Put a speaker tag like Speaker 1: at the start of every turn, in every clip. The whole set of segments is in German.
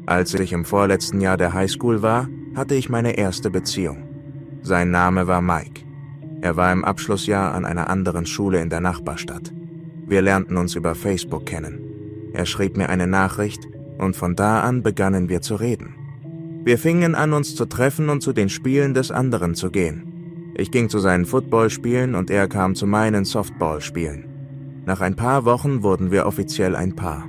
Speaker 1: Als ich im vorletzten Jahr der Highschool war, hatte ich meine erste Beziehung. Sein Name war Mike. Er war im Abschlussjahr an einer anderen Schule in der Nachbarstadt. Wir lernten uns über Facebook kennen. Er schrieb mir eine Nachricht und von da an begannen wir zu reden. Wir fingen an, uns zu treffen und zu den Spielen des anderen zu gehen. Ich ging zu seinen Footballspielen und er kam zu meinen Softballspielen. Nach ein paar Wochen wurden wir offiziell ein Paar.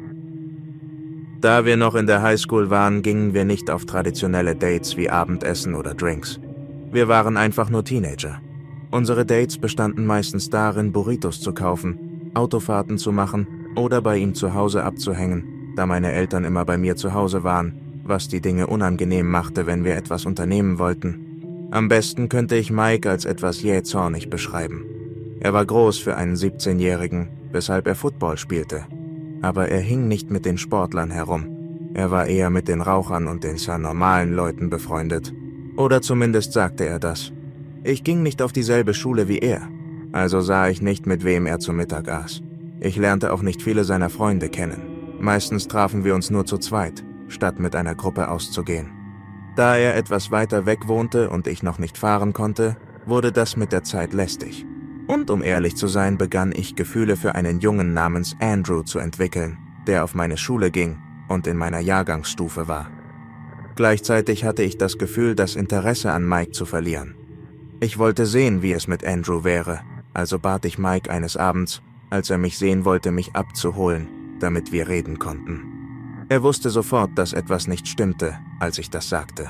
Speaker 1: Da wir noch in der Highschool waren, gingen wir nicht auf traditionelle Dates wie Abendessen oder Drinks. Wir waren einfach nur Teenager. Unsere Dates bestanden meistens darin, Burritos zu kaufen, Autofahrten zu machen oder bei ihm zu Hause abzuhängen, da meine Eltern immer bei mir zu Hause waren, was die Dinge unangenehm machte, wenn wir etwas unternehmen wollten. Am besten könnte ich Mike als etwas jähzornig beschreiben. Er war groß für einen 17-Jährigen, weshalb er Football spielte. Aber er hing nicht mit den Sportlern herum. Er war eher mit den Rauchern und den sehr normalen Leuten befreundet. Oder zumindest sagte er das. Ich ging nicht auf dieselbe Schule wie er, also sah ich nicht, mit wem er zu Mittag aß. Ich lernte auch nicht viele seiner Freunde kennen. Meistens trafen wir uns nur zu zweit, statt mit einer Gruppe auszugehen. Da er etwas weiter weg wohnte und ich noch nicht fahren konnte, wurde das mit der Zeit lästig. Und um ehrlich zu sein, begann ich Gefühle für einen Jungen namens Andrew zu entwickeln, der auf meine Schule ging und in meiner Jahrgangsstufe war. Gleichzeitig hatte ich das Gefühl, das Interesse an Mike zu verlieren. Ich wollte sehen, wie es mit Andrew wäre, also bat ich Mike eines Abends, als er mich sehen wollte, mich abzuholen, damit wir reden konnten. Er wusste sofort, dass etwas nicht stimmte, als ich das sagte.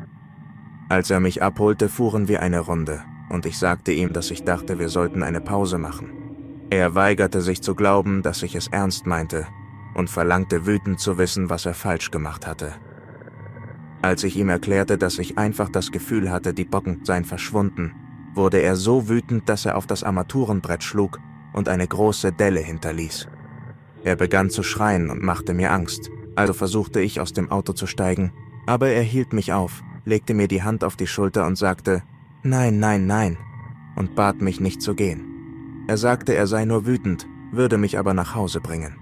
Speaker 1: Als er mich abholte, fuhren wir eine Runde, und ich sagte ihm, dass ich dachte, wir sollten eine Pause machen. Er weigerte sich zu glauben, dass ich es ernst meinte, und verlangte wütend zu wissen, was er falsch gemacht hatte. Als ich ihm erklärte, dass ich einfach das Gefühl hatte, die Bocken seien verschwunden, wurde er so wütend, dass er auf das Armaturenbrett schlug und eine große Delle hinterließ. Er begann zu schreien und machte mir Angst, also versuchte ich, aus dem Auto zu steigen, aber er hielt mich auf, legte mir die Hand auf die Schulter und sagte, »Nein, nein, nein«, und bat mich nicht zu gehen. Er sagte, er sei nur wütend, würde mich aber nach Hause bringen.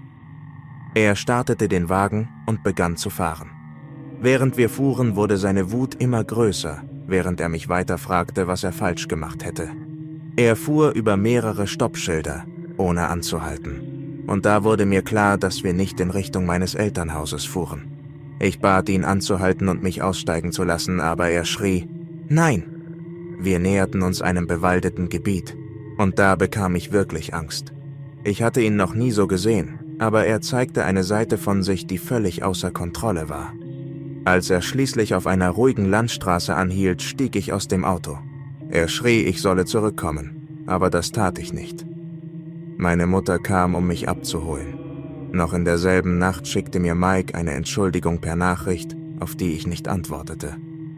Speaker 1: Er startete den Wagen und begann zu fahren. Während wir fuhren, wurde seine Wut immer größer, während er mich weiter fragte, was er falsch gemacht hätte. Er fuhr über mehrere Stoppschilder, ohne anzuhalten. Und da wurde mir klar, dass wir nicht in Richtung meines Elternhauses fuhren. Ich bat ihn anzuhalten und mich aussteigen zu lassen, aber er schrie, »Nein!« Wir näherten uns einem bewaldeten Gebiet, und da bekam ich wirklich Angst. Ich hatte ihn noch nie so gesehen, aber er zeigte eine Seite von sich, die völlig außer Kontrolle war. Als er schließlich auf einer ruhigen Landstraße anhielt, stieg ich aus dem Auto. Er schrie, ich solle zurückkommen, aber das tat ich nicht. Meine Mutter kam, um mich abzuholen. Noch in derselben Nacht schickte mir Mike eine Entschuldigung per Nachricht, auf die ich nicht antwortete.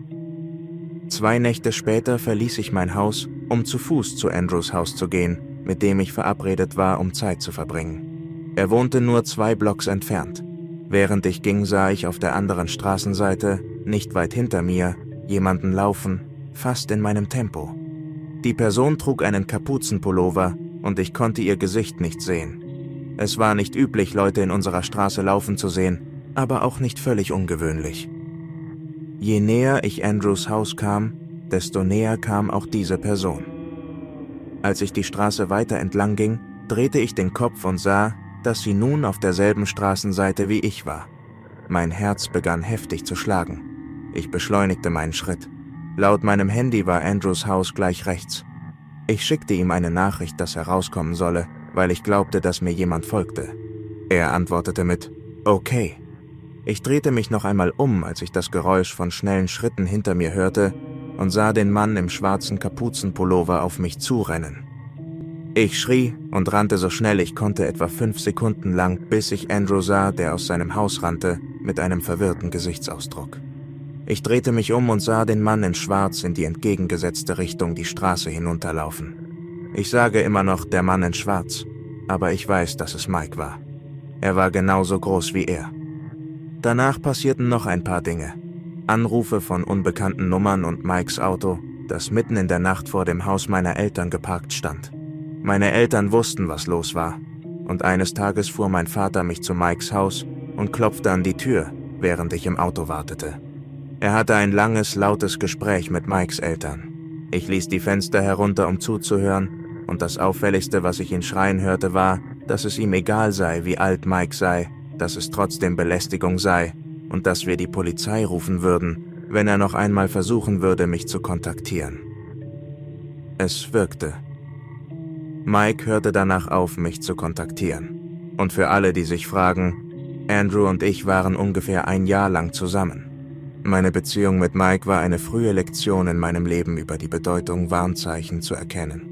Speaker 1: 2 Nächte später verließ ich mein Haus, um zu Fuß zu Andrews Haus zu gehen, mit dem ich verabredet war, um Zeit zu verbringen. Er wohnte nur 2 Blocks entfernt. Während ich ging, sah ich auf der anderen Straßenseite, nicht weit hinter mir, jemanden laufen, fast in meinem Tempo. Die Person trug einen Kapuzenpullover und ich konnte ihr Gesicht nicht sehen. Es war nicht üblich, Leute in unserer Straße laufen zu sehen, aber auch nicht völlig ungewöhnlich. Je näher ich Andrews Haus kam, desto näher kam auch diese Person. Als ich die Straße weiter entlang ging, drehte ich den Kopf und sah, dass sie nun auf derselben Straßenseite wie ich war. Mein Herz begann heftig zu schlagen. Ich beschleunigte meinen Schritt. Laut meinem Handy war Andrews Haus gleich rechts. Ich schickte ihm eine Nachricht, dass er rauskommen solle, weil ich glaubte, dass mir jemand folgte. Er antwortete mit »Okay«. Ich drehte mich noch einmal um, als ich das Geräusch von schnellen Schritten hinter mir hörte und sah den Mann im schwarzen Kapuzenpullover auf mich zurennen. Ich schrie und rannte so schnell ich konnte, etwa 5 Sekunden lang, bis ich Andrew sah, der aus seinem Haus rannte, mit einem verwirrten Gesichtsausdruck. Ich drehte mich um und sah den Mann in Schwarz in die entgegengesetzte Richtung die Straße hinunterlaufen. Ich sage immer noch der Mann in Schwarz, aber ich weiß, dass es Mike war. Er war genauso groß wie er. Danach passierten noch ein paar Dinge. Anrufe von unbekannten Nummern und Mikes Auto, das mitten in der Nacht vor dem Haus meiner Eltern geparkt stand. Meine Eltern wussten, was los war, und eines Tages fuhr mein Vater mich zu Mikes Haus und klopfte an die Tür, während ich im Auto wartete. Er hatte ein langes, lautes Gespräch mit Mikes Eltern. Ich ließ die Fenster herunter, um zuzuhören, und das Auffälligste, was ich ihn schreien hörte, war, dass es ihm egal sei, wie alt Mike sei, dass es trotzdem Belästigung sei und dass wir die Polizei rufen würden, wenn er noch einmal versuchen würde, mich zu kontaktieren. Es wirkte. Mike hörte danach auf, mich zu kontaktieren. Und für alle, die sich fragen, Andrew und ich waren ungefähr ein Jahr lang zusammen. Meine Beziehung mit Mike war eine frühe Lektion in meinem Leben über die Bedeutung, Warnzeichen zu erkennen.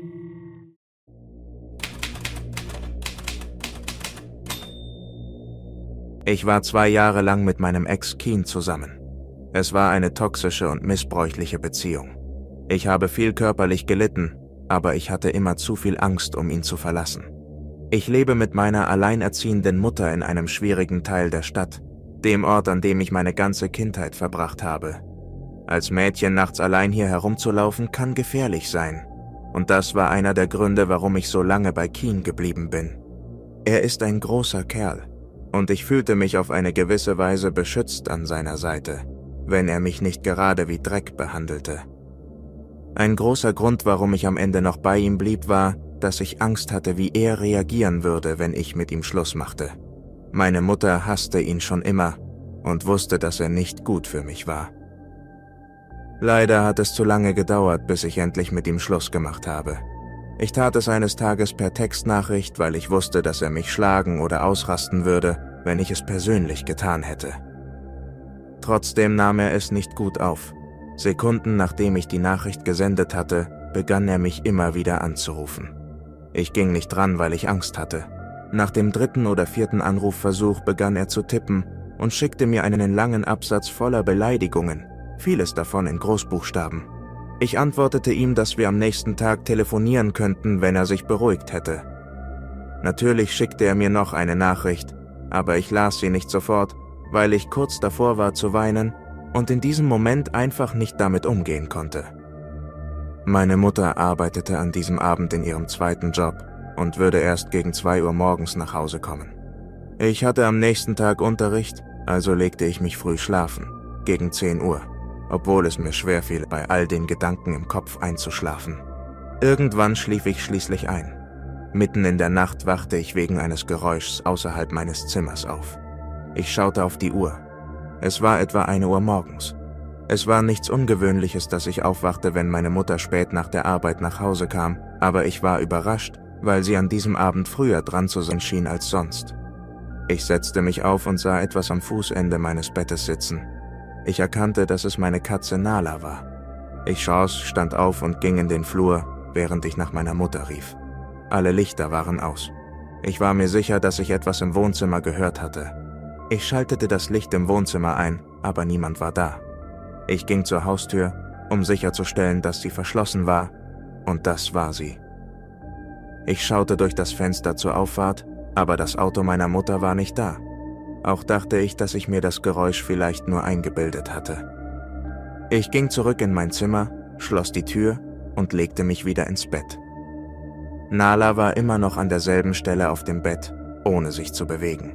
Speaker 1: Ich war 2 Jahre lang mit meinem Ex Keen zusammen. Es war eine toxische und missbräuchliche Beziehung. Ich habe viel körperlich gelitten, aber ich hatte immer zu viel Angst, um ihn zu verlassen. Ich lebe mit meiner alleinerziehenden Mutter in einem schwierigen Teil der Stadt, dem Ort, an dem ich meine ganze Kindheit verbracht habe. Als Mädchen nachts allein hier herumzulaufen, kann gefährlich sein. Und das war einer der Gründe, warum ich so lange bei Keen geblieben bin. Er ist ein großer Kerl, und ich fühlte mich auf eine gewisse Weise beschützt an seiner Seite, wenn er mich nicht gerade wie Dreck behandelte. Ein großer Grund, warum ich am Ende noch bei ihm blieb, war, dass ich Angst hatte, wie er reagieren würde, wenn ich mit ihm Schluss machte. Meine Mutter hasste ihn schon immer und wusste, dass er nicht gut für mich war. Leider hat es zu lange gedauert, bis ich endlich mit ihm Schluss gemacht habe. Ich tat es eines Tages per Textnachricht, weil ich wusste, dass er mich schlagen oder ausrasten würde, wenn ich es persönlich getan hätte. Trotzdem nahm er es nicht gut auf. Sekunden nachdem ich die Nachricht gesendet hatte, begann er mich immer wieder anzurufen. Ich ging nicht dran, weil ich Angst hatte. Nach dem 3. oder 4. Anrufversuch begann er zu tippen und schickte mir einen langen Absatz voller Beleidigungen, vieles davon in Großbuchstaben. Ich antwortete ihm, dass wir am nächsten Tag telefonieren könnten, wenn er sich beruhigt hätte. Natürlich schickte er mir noch eine Nachricht, aber ich las sie nicht sofort, weil ich kurz davor war zu weinen und in diesem Moment einfach nicht damit umgehen konnte. Meine Mutter arbeitete an diesem Abend in ihrem 2. Job und würde erst gegen 2 Uhr morgens nach Hause kommen. Ich hatte am nächsten Tag Unterricht, also legte ich mich früh schlafen, gegen 10 Uhr, obwohl es mir schwerfiel, bei all den Gedanken im Kopf einzuschlafen. Irgendwann schlief ich schließlich ein. Mitten in der Nacht wachte ich wegen eines Geräuschs außerhalb meines Zimmers auf. Ich schaute auf die Uhr. Es war etwa 1 Uhr morgens. Es war nichts Ungewöhnliches, dass ich aufwachte, wenn meine Mutter spät nach der Arbeit nach Hause kam, aber ich war überrascht, weil sie an diesem Abend früher dran zu sein schien als sonst. Ich setzte mich auf und sah etwas am Fußende meines Bettes sitzen. Ich erkannte, dass es meine Katze Nala war. Ich stand auf und ging in den Flur, während ich nach meiner Mutter rief. Alle Lichter waren aus. Ich war mir sicher, dass ich etwas im Wohnzimmer gehört hatte. Ich schaltete das Licht im Wohnzimmer ein, aber niemand war da. Ich ging zur Haustür, um sicherzustellen, dass sie verschlossen war, und das war sie. Ich schaute durch das Fenster zur Auffahrt, aber das Auto meiner Mutter war nicht da. Auch dachte ich, dass ich mir das Geräusch vielleicht nur eingebildet hatte. Ich ging zurück in mein Zimmer, schloss die Tür und legte mich wieder ins Bett. Nala war immer noch an derselben Stelle auf dem Bett, ohne sich zu bewegen.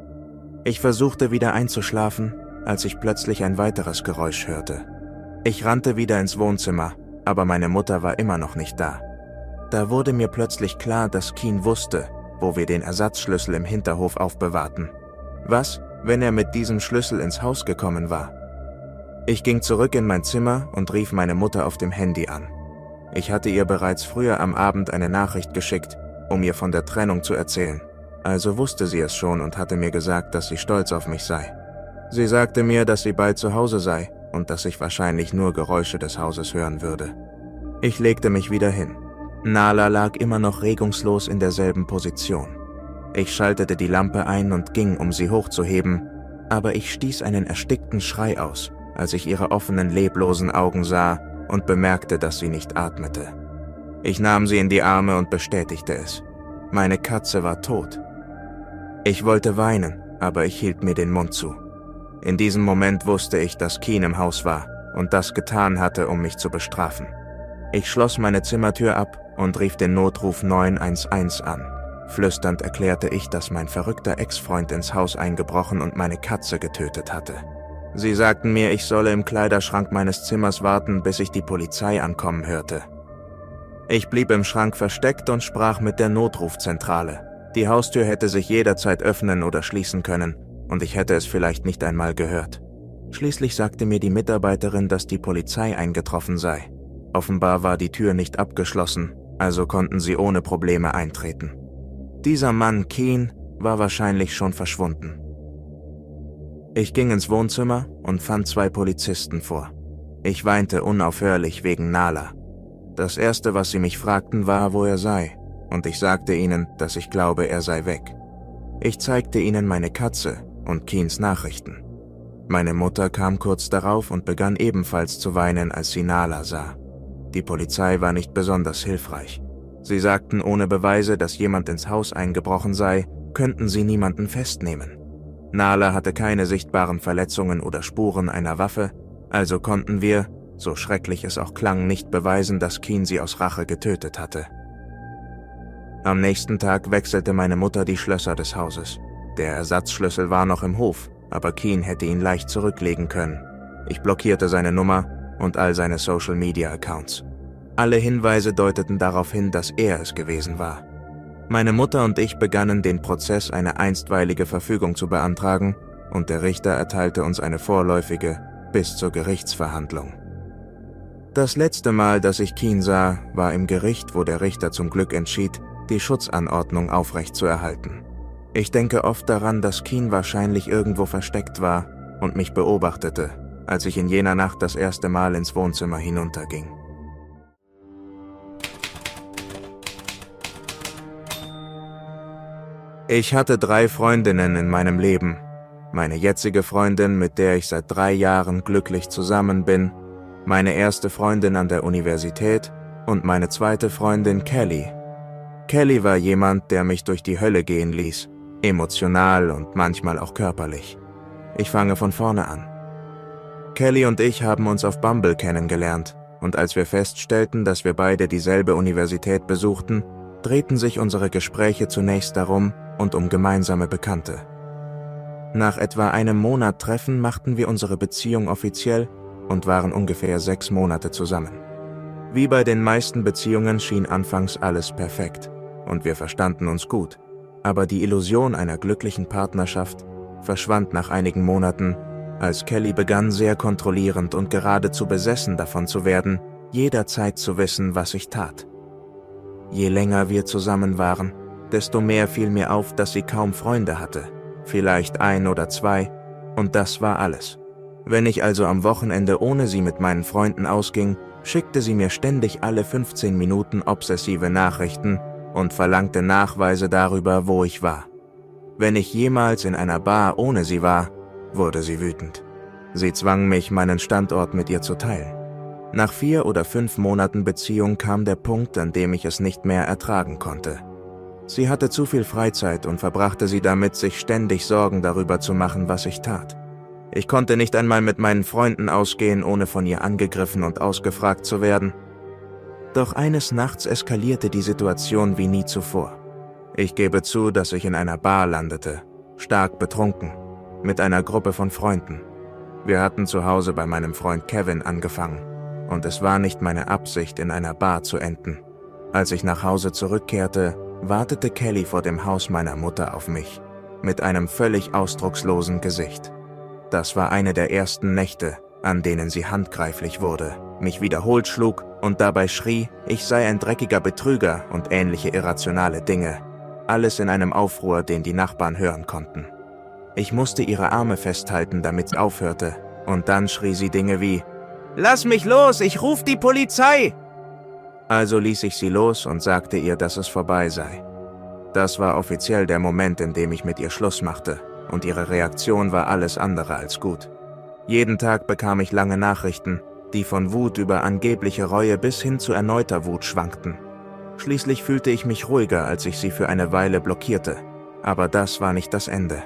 Speaker 1: Ich versuchte wieder einzuschlafen, als ich plötzlich ein weiteres Geräusch hörte. Ich rannte wieder ins Wohnzimmer, aber meine Mutter war immer noch nicht da. Da wurde mir plötzlich klar, dass Keen wusste, wo wir den Ersatzschlüssel im Hinterhof aufbewahrten. Was, wenn er mit diesem Schlüssel ins Haus gekommen war? Ich ging zurück in mein Zimmer und rief meine Mutter auf dem Handy an. Ich hatte ihr bereits früher am Abend eine Nachricht geschickt, um ihr von der Trennung zu erzählen. Also wusste sie es schon und hatte mir gesagt, dass sie stolz auf mich sei. Sie sagte mir, dass sie bald zu Hause sei und dass ich wahrscheinlich nur Geräusche des Hauses hören würde. Ich legte mich wieder hin. Nala lag immer noch regungslos in derselben Position. Ich schaltete die Lampe ein und ging, um sie hochzuheben, aber ich stieß einen erstickten Schrei aus, als ich ihre offenen, leblosen Augen sah und bemerkte, dass sie nicht atmete. Ich nahm sie in die Arme und bestätigte es. Meine Katze war tot. Ich wollte weinen, aber ich hielt mir den Mund zu. In diesem Moment wusste ich, dass Keen im Haus war und das getan hatte, um mich zu bestrafen. Ich schloss meine Zimmertür ab und rief den Notruf 911 an. Flüsternd erklärte ich, dass mein verrückter Ex-Freund ins Haus eingebrochen und meine Katze getötet hatte. Sie sagten mir, ich solle im Kleiderschrank meines Zimmers warten, bis ich die Polizei ankommen hörte. Ich blieb im Schrank versteckt und sprach mit der Notrufzentrale. Die Haustür hätte sich jederzeit öffnen oder schließen können, und ich hätte es vielleicht nicht einmal gehört. Schließlich sagte mir die Mitarbeiterin, dass die Polizei eingetroffen sei. Offenbar war die Tür nicht abgeschlossen, also konnten sie ohne Probleme eintreten. Dieser Mann, Keen, war wahrscheinlich schon verschwunden. Ich ging ins Wohnzimmer und fand 2 Polizisten vor. Ich weinte unaufhörlich wegen Nala. Das Erste, was sie mich fragten, war, wo er sei, und ich sagte ihnen, dass ich glaube, er sei weg. Ich zeigte ihnen meine Katze und Keens Nachrichten. Meine Mutter kam kurz darauf und begann ebenfalls zu weinen, als sie Nala sah. Die Polizei war nicht besonders hilfreich. Sie sagten, ohne Beweise, dass jemand ins Haus eingebrochen sei, könnten sie niemanden festnehmen. Nala hatte keine sichtbaren Verletzungen oder Spuren einer Waffe, also konnten wir, so schrecklich es auch klang, nicht beweisen, dass Keen sie aus Rache getötet hatte. Am nächsten Tag wechselte meine Mutter die Schlösser des Hauses. Der Ersatzschlüssel war noch im Hof, aber Keen hätte ihn leicht zurücklegen können. Ich blockierte seine Nummer und all seine Social-Media-Accounts. Alle Hinweise deuteten darauf hin, dass er es gewesen war. Meine Mutter und ich begannen den Prozess, eine einstweilige Verfügung zu beantragen, und der Richter erteilte uns eine vorläufige bis zur Gerichtsverhandlung. Das letzte Mal, dass ich Keen sah, war im Gericht, wo der Richter zum Glück entschied, die Schutzanordnung aufrechtzuerhalten. Ich denke oft daran, dass Keen wahrscheinlich irgendwo versteckt war und mich beobachtete, als ich in jener Nacht das erste Mal ins Wohnzimmer hinunterging. Ich hatte 3 Freundinnen in meinem Leben. Meine jetzige Freundin, mit der ich seit 3 Jahren glücklich zusammen bin, meine erste Freundin an der Universität und meine zweite Freundin Kelly. Kelly war jemand, der mich durch die Hölle gehen ließ, emotional und manchmal auch körperlich. Ich fange von vorne an. Kelly und ich haben uns auf Bumble kennengelernt, und als wir feststellten, dass wir beide dieselbe Universität besuchten, drehten sich unsere Gespräche zunächst darum und um gemeinsame Bekannte. Nach etwa einem Monat Treffen machten wir unsere Beziehung offiziell und waren ungefähr 6 Monate zusammen. Wie bei den meisten Beziehungen schien anfangs alles perfekt und wir verstanden uns gut, aber die Illusion einer glücklichen Partnerschaft verschwand nach einigen Monaten, als Kelly begann, sehr kontrollierend und geradezu besessen davon zu werden, jederzeit zu wissen, was ich tat. Je länger wir zusammen waren, desto mehr fiel mir auf, dass sie kaum Freunde hatte, vielleicht 1 oder 2, und das war alles. Wenn ich also am Wochenende ohne sie mit meinen Freunden ausging, schickte sie mir ständig alle 15 Minuten obsessive Nachrichten und verlangte Nachweise darüber, wo ich war. Wenn ich jemals in einer Bar ohne sie war, wurde sie wütend. Sie zwang mich, meinen Standort mit ihr zu teilen. Nach 4 oder 5 Monaten Beziehung kam der Punkt, an dem ich es nicht mehr ertragen konnte. Sie hatte zu viel Freizeit und verbrachte sie damit, sich ständig Sorgen darüber zu machen, was ich tat. Ich konnte nicht einmal mit meinen Freunden ausgehen, ohne von ihr angegriffen und ausgefragt zu werden. Doch eines Nachts eskalierte die Situation wie nie zuvor. Ich gebe zu, dass ich in einer Bar landete, stark betrunken, mit einer Gruppe von Freunden. Wir hatten zu Hause bei meinem Freund Kevin angefangen, und es war nicht meine Absicht, in einer Bar zu enden. Als ich nach Hause zurückkehrte, wartete Kelly vor dem Haus meiner Mutter auf mich, mit einem völlig ausdruckslosen Gesicht. Das war eine der ersten Nächte, an denen sie handgreiflich wurde, mich wiederholt schlug und dabei schrie, ich sei ein dreckiger Betrüger und ähnliche irrationale Dinge. Alles in einem Aufruhr, den die Nachbarn hören konnten. Ich musste ihre Arme festhalten, damit sie aufhörte, und dann schrie sie Dinge wie, »Lass mich los, ich ruf die Polizei!« Also ließ ich sie los und sagte ihr, dass es vorbei sei. Das war offiziell der Moment, in dem ich mit ihr Schluss machte, und ihre Reaktion war alles andere als gut. Jeden Tag bekam ich lange Nachrichten, die von Wut über angebliche Reue bis hin zu erneuter Wut schwankten. Schließlich fühlte ich mich ruhiger, als ich sie für eine Weile blockierte, aber das war nicht das Ende.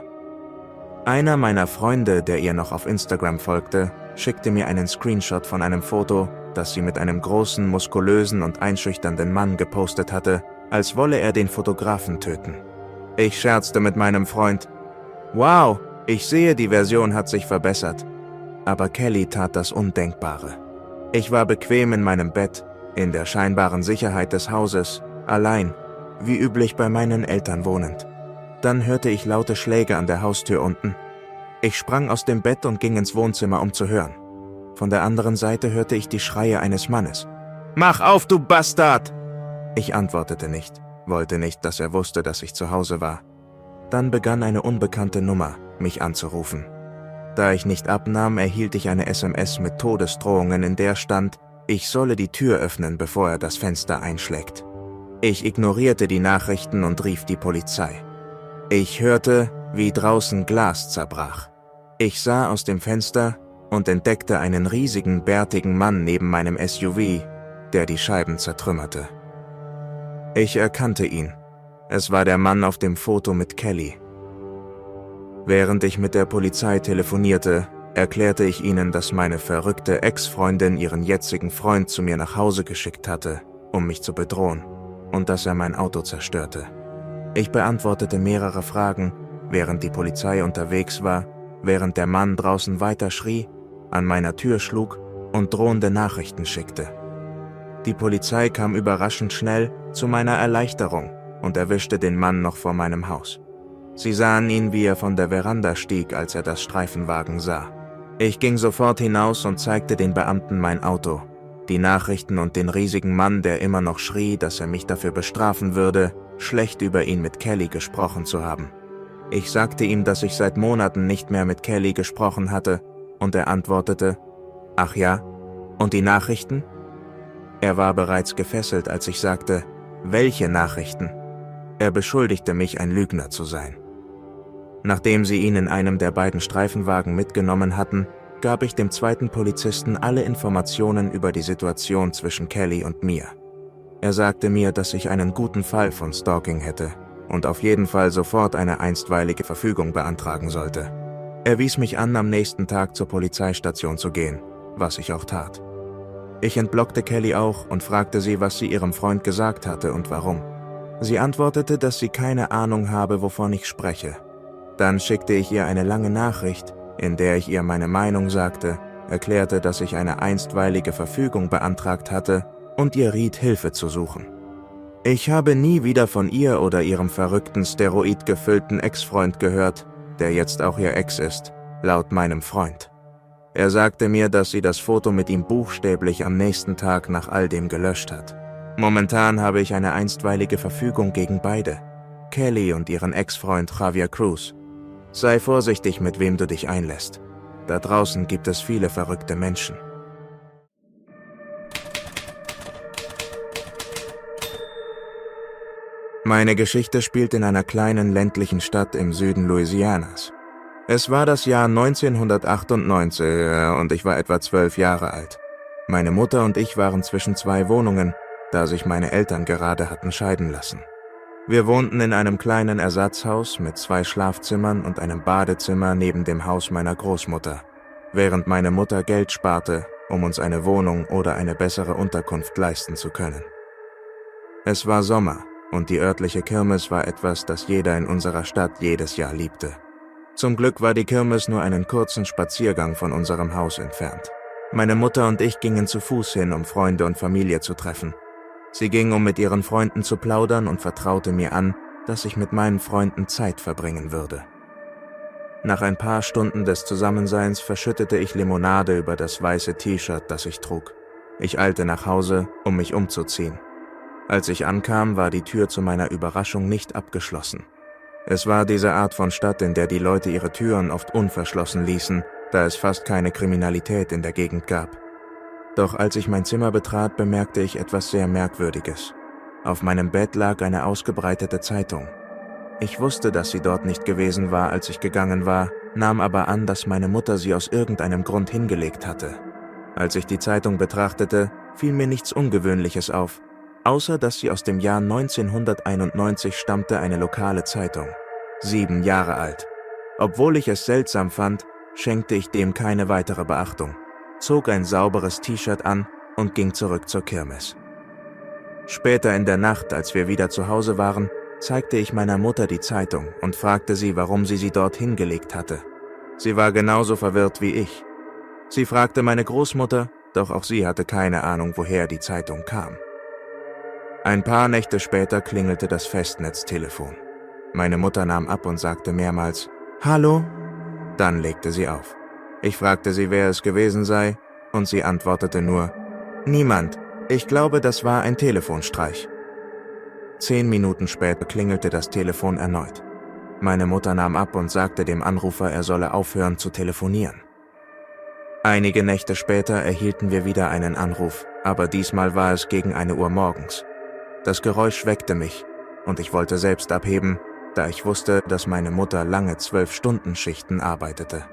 Speaker 1: Einer meiner Freunde, der ihr noch auf Instagram folgte, schickte mir einen Screenshot von einem Foto, das sie mit einem großen, muskulösen und einschüchternden Mann gepostet hatte, als wolle er den Fotografen töten. Ich scherzte mit meinem Freund. Wow, ich sehe, die Version hat sich verbessert. Aber Kelly tat das Undenkbare. Ich war bequem in meinem Bett, in der scheinbaren Sicherheit des Hauses, allein, wie üblich bei meinen Eltern wohnend. Dann hörte ich laute Schläge an der Haustür unten. Ich sprang aus dem Bett und ging ins Wohnzimmer, um zu hören. Von der anderen Seite hörte ich die Schreie eines Mannes. »Mach auf, du Bastard!« Ich antwortete nicht, wollte nicht, dass er wusste, dass ich zu Hause war. Dann begann eine unbekannte Nummer, mich anzurufen. Da ich nicht abnahm, erhielt ich eine SMS mit Todesdrohungen, in der stand, ich solle die Tür öffnen, bevor er das Fenster einschlägt. Ich ignorierte die Nachrichten und rief die Polizei. Ich hörte, wie draußen Glas zerbrach. Ich sah aus dem Fenster und entdeckte einen riesigen, bärtigen Mann neben meinem SUV, der die Scheiben zertrümmerte. Ich erkannte ihn. Es war der Mann auf dem Foto mit Kelly. Während ich mit der Polizei telefonierte, erklärte ich ihnen, dass meine verrückte Ex-Freundin ihren jetzigen Freund zu mir nach Hause geschickt hatte, um mich zu bedrohen, und dass er mein Auto zerstörte. Ich beantwortete mehrere Fragen, während die Polizei unterwegs war, während der Mann draußen weiter schrie, an meiner Tür schlug und drohende Nachrichten schickte. Die Polizei kam überraschend schnell zu meiner Erleichterung und erwischte den Mann noch vor meinem Haus. Sie sahen ihn, wie er von der Veranda stieg, als er das Streifenwagen sah. Ich ging sofort hinaus und zeigte den Beamten mein Auto, die Nachrichten und den riesigen Mann, der immer noch schrie, dass er mich dafür bestrafen würde, schlecht über ihn mit Kelly gesprochen zu haben. Ich sagte ihm, dass ich seit Monaten nicht mehr mit Kelly gesprochen hatte, und er antwortete, »Ach ja, und die Nachrichten?« Er war bereits gefesselt, als ich sagte, »Welche Nachrichten?« Er beschuldigte mich, ein Lügner zu sein. Nachdem sie ihn in einem der beiden Streifenwagen mitgenommen hatten, gab ich dem zweiten Polizisten alle Informationen über die Situation zwischen Kelly und mir. Er sagte mir, dass ich einen guten Fall von Stalking hätte und auf jeden Fall sofort eine einstweilige Verfügung beantragen sollte. Er wies mich an, am nächsten Tag zur Polizeistation zu gehen, was ich auch tat. Ich entblockte Kelly auch und fragte sie, was sie ihrem Freund gesagt hatte und warum. Sie antwortete, dass sie keine Ahnung habe, wovon ich spreche. Dann schickte ich ihr eine lange Nachricht, in der ich ihr meine Meinung sagte, erklärte, dass ich eine einstweilige Verfügung beantragt hatte und ihr riet, Hilfe zu suchen. Ich habe nie wieder von ihr oder ihrem verrückten, steroidgefüllten Ex-Freund gehört, der jetzt auch ihr Ex ist, laut meinem Freund. Er sagte mir, dass sie das Foto mit ihm buchstäblich am nächsten Tag nach all dem gelöscht hat. Momentan habe ich eine einstweilige Verfügung gegen beide, Kelly und ihren Ex-Freund Javier Cruz. Sei vorsichtig, mit wem du dich einlässt. Da draußen gibt es viele verrückte Menschen. Meine Geschichte spielt in einer kleinen ländlichen Stadt im Süden Louisianas. Es war das Jahr 1998 und ich war etwa 12 Jahre alt. Meine Mutter und ich waren zwischen zwei Wohnungen, da sich meine Eltern gerade hatten scheiden lassen. Wir wohnten in einem kleinen Ersatzhaus mit 2 Schlafzimmern und einem Badezimmer neben dem Haus meiner Großmutter, während meine Mutter Geld sparte, um uns eine Wohnung oder eine bessere Unterkunft leisten zu können. Es war Sommer und die örtliche Kirmes war etwas, das jeder in unserer Stadt jedes Jahr liebte. Zum Glück war die Kirmes nur einen kurzen Spaziergang von unserem Haus entfernt. Meine Mutter und ich gingen zu Fuß hin, um Freunde und Familie zu treffen. Sie ging, um mit ihren Freunden zu plaudern und vertraute mir an, dass ich mit meinen Freunden Zeit verbringen würde. Nach ein paar Stunden des Zusammenseins verschüttete ich Limonade über das weiße T-Shirt, das ich trug. Ich eilte nach Hause, um mich umzuziehen. Als ich ankam, war die Tür zu meiner Überraschung nicht abgeschlossen. Es war diese Art von Stadt, in der die Leute ihre Türen oft unverschlossen ließen, da es fast keine Kriminalität in der Gegend gab. Doch als ich mein Zimmer betrat, bemerkte ich etwas sehr Merkwürdiges. Auf meinem Bett lag eine ausgebreitete Zeitung. Ich wusste, dass sie dort nicht gewesen war, als ich gegangen war, nahm aber an, dass meine Mutter sie aus irgendeinem Grund hingelegt hatte. Als ich die Zeitung betrachtete, fiel mir nichts Ungewöhnliches auf, außer dass sie aus dem Jahr 1991 stammte, eine lokale Zeitung. 7 Jahre alt. Obwohl ich es seltsam fand, schenkte ich dem keine weitere Beachtung, zog ein sauberes T-Shirt an und ging zurück zur Kirmes. Später in der Nacht, als wir wieder zu Hause waren, zeigte ich meiner Mutter die Zeitung und fragte sie, warum sie dorthin gelegt hatte. Sie war genauso verwirrt wie ich. Sie fragte meine Großmutter, doch auch sie hatte keine Ahnung, woher die Zeitung kam. Ein paar Nächte später klingelte das Festnetztelefon. Meine Mutter nahm ab und sagte mehrmals, »Hallo?« Dann legte sie auf. Ich fragte sie, wer es gewesen sei, und sie antwortete nur, »Niemand. Ich glaube, das war ein Telefonstreich.« 10 Minuten später klingelte das Telefon erneut. Meine Mutter nahm ab und sagte dem Anrufer, er solle aufhören zu telefonieren. Einige Nächte später erhielten wir wieder einen Anruf, aber diesmal war es gegen 1 Uhr morgens. Das Geräusch weckte mich und ich wollte selbst abheben, da ich wusste, dass meine Mutter lange 12-Stunden-Schichten arbeitete.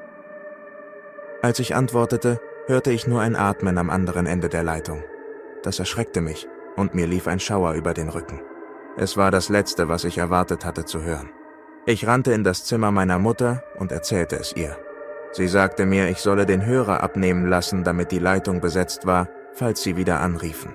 Speaker 1: Als ich antwortete, hörte ich nur ein Atmen am anderen Ende der Leitung. Das erschreckte mich und mir lief ein Schauer über den Rücken. Es war das Letzte, was ich erwartet hatte zu hören. Ich rannte in das Zimmer meiner Mutter und erzählte es ihr. Sie sagte mir, ich solle den Hörer abnehmen lassen, damit die Leitung besetzt war, falls sie wieder anriefen.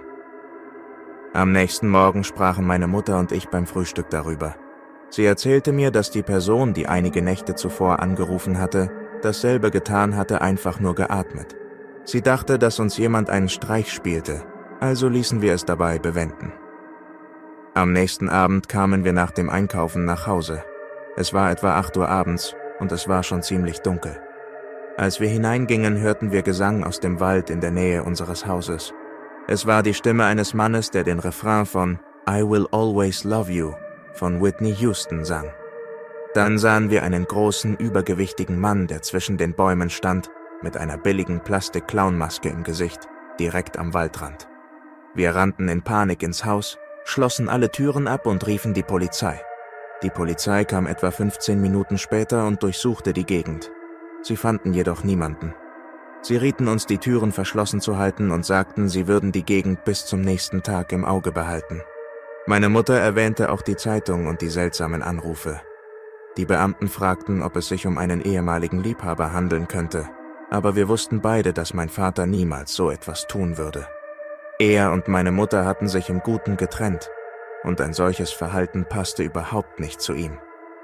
Speaker 1: Am nächsten Morgen sprachen meine Mutter und ich beim Frühstück darüber. Sie erzählte mir, dass die Person, die einige Nächte zuvor angerufen hatte, dasselbe getan hatte, einfach nur geatmet. Sie dachte, dass uns jemand einen Streich spielte, also ließen wir es dabei bewenden. Am nächsten Abend kamen wir nach dem Einkaufen nach Hause. Es war etwa 8 Uhr abends und es war schon ziemlich dunkel. Als wir hineingingen, hörten wir Gesang aus dem Wald in der Nähe unseres Hauses. Es war die Stimme eines Mannes, der den Refrain von I Will Always Love You von Whitney Houston sang. Dann sahen wir einen großen, übergewichtigen Mann, der zwischen den Bäumen stand, mit einer billigen Plastik-Clownmaske im Gesicht, direkt am Waldrand. Wir rannten in Panik ins Haus, schlossen alle Türen ab und riefen die Polizei. Die Polizei kam etwa 15 Minuten später und durchsuchte die Gegend. Sie fanden jedoch niemanden. Sie rieten uns, die Türen verschlossen zu halten und sagten, sie würden die Gegend bis zum nächsten Tag im Auge behalten. Meine Mutter erwähnte auch die Zeitung und die seltsamen Anrufe. Die Beamten fragten, ob es sich um einen ehemaligen Liebhaber handeln könnte, aber wir wussten beide, dass mein Vater niemals so etwas tun würde. Er und meine Mutter hatten sich im Guten getrennt, und ein solches Verhalten passte überhaupt nicht zu ihm.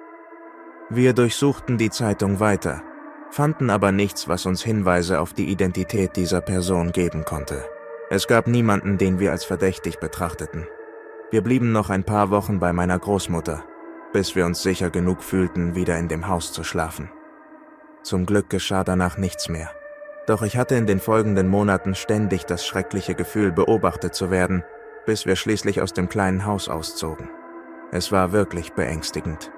Speaker 1: Wir durchsuchten die Zeitung weiter, fanden aber nichts, was uns Hinweise auf die Identität dieser Person geben konnte. Es gab niemanden, den wir als verdächtig betrachteten. Wir blieben noch ein paar Wochen bei meiner Großmutter, bis wir uns sicher genug fühlten, wieder in dem Haus zu schlafen. Zum Glück geschah danach nichts mehr. Doch ich hatte in den folgenden Monaten ständig das schreckliche Gefühl, beobachtet zu werden, bis wir schließlich aus dem kleinen Haus auszogen. Es war wirklich beängstigend.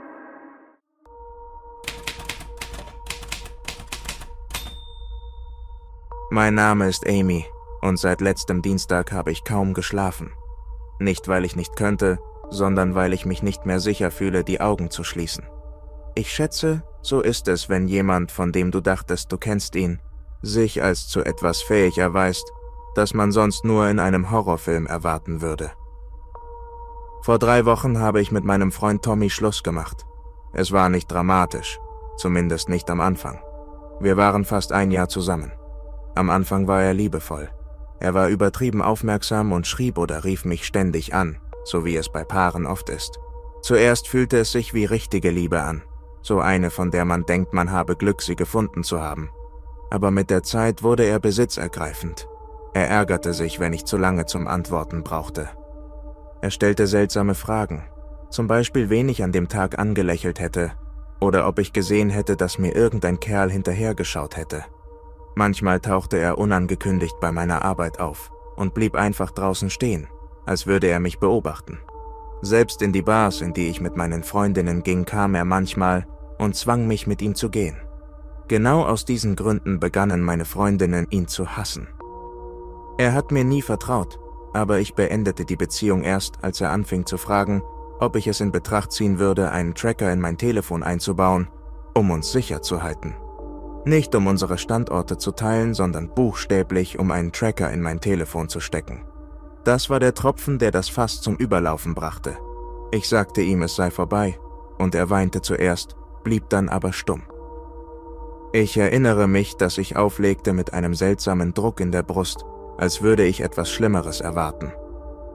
Speaker 1: Mein Name ist Amy und seit letztem Dienstag habe ich kaum geschlafen. Nicht, weil ich nicht könnte, sondern weil ich mich nicht mehr sicher fühle, die Augen zu schließen. Ich schätze, so ist es, wenn jemand, von dem du dachtest, du kennst ihn, sich als zu etwas fähig erweist, das man sonst nur in einem Horrorfilm erwarten würde. Vor 3 Wochen habe ich mit meinem Freund Tommy Schluss gemacht. Es war nicht dramatisch, zumindest nicht am Anfang. Wir waren fast 1 Jahr zusammen. Am Anfang war er liebevoll. Er war übertrieben aufmerksam und schrieb oder rief mich ständig an, so wie es bei Paaren oft ist. Zuerst fühlte es sich wie richtige Liebe an, so eine, von der man denkt, man habe Glück, sie gefunden zu haben. Aber mit der Zeit wurde er besitzergreifend. Er ärgerte sich, wenn ich zu lange zum Antworten brauchte. Er stellte seltsame Fragen, zum Beispiel, wen ich an dem Tag angelächelt hätte oder ob ich gesehen hätte, dass mir irgendein Kerl hinterhergeschaut hätte. Manchmal tauchte er unangekündigt bei meiner Arbeit auf und blieb einfach draußen stehen, als würde er mich beobachten. Selbst in die Bars, in die ich mit meinen Freundinnen ging, kam er manchmal und zwang mich, mit ihm zu gehen. Genau aus diesen Gründen begannen meine Freundinnen, ihn zu hassen. Er hat mir nie vertraut, aber ich beendete die Beziehung erst, als er anfing zu fragen, ob ich es in Betracht ziehen würde, einen Tracker in mein Telefon einzubauen, um uns sicher zu halten. Nicht um unsere Standorte zu teilen, sondern buchstäblich, um einen Tracker in mein Telefon zu stecken. Das war der Tropfen, der das Fass zum Überlaufen brachte. Ich sagte ihm, es sei vorbei, und er weinte zuerst, blieb dann aber stumm. Ich erinnere mich, dass ich auflegte mit einem seltsamen Druck in der Brust, als würde ich etwas Schlimmeres erwarten.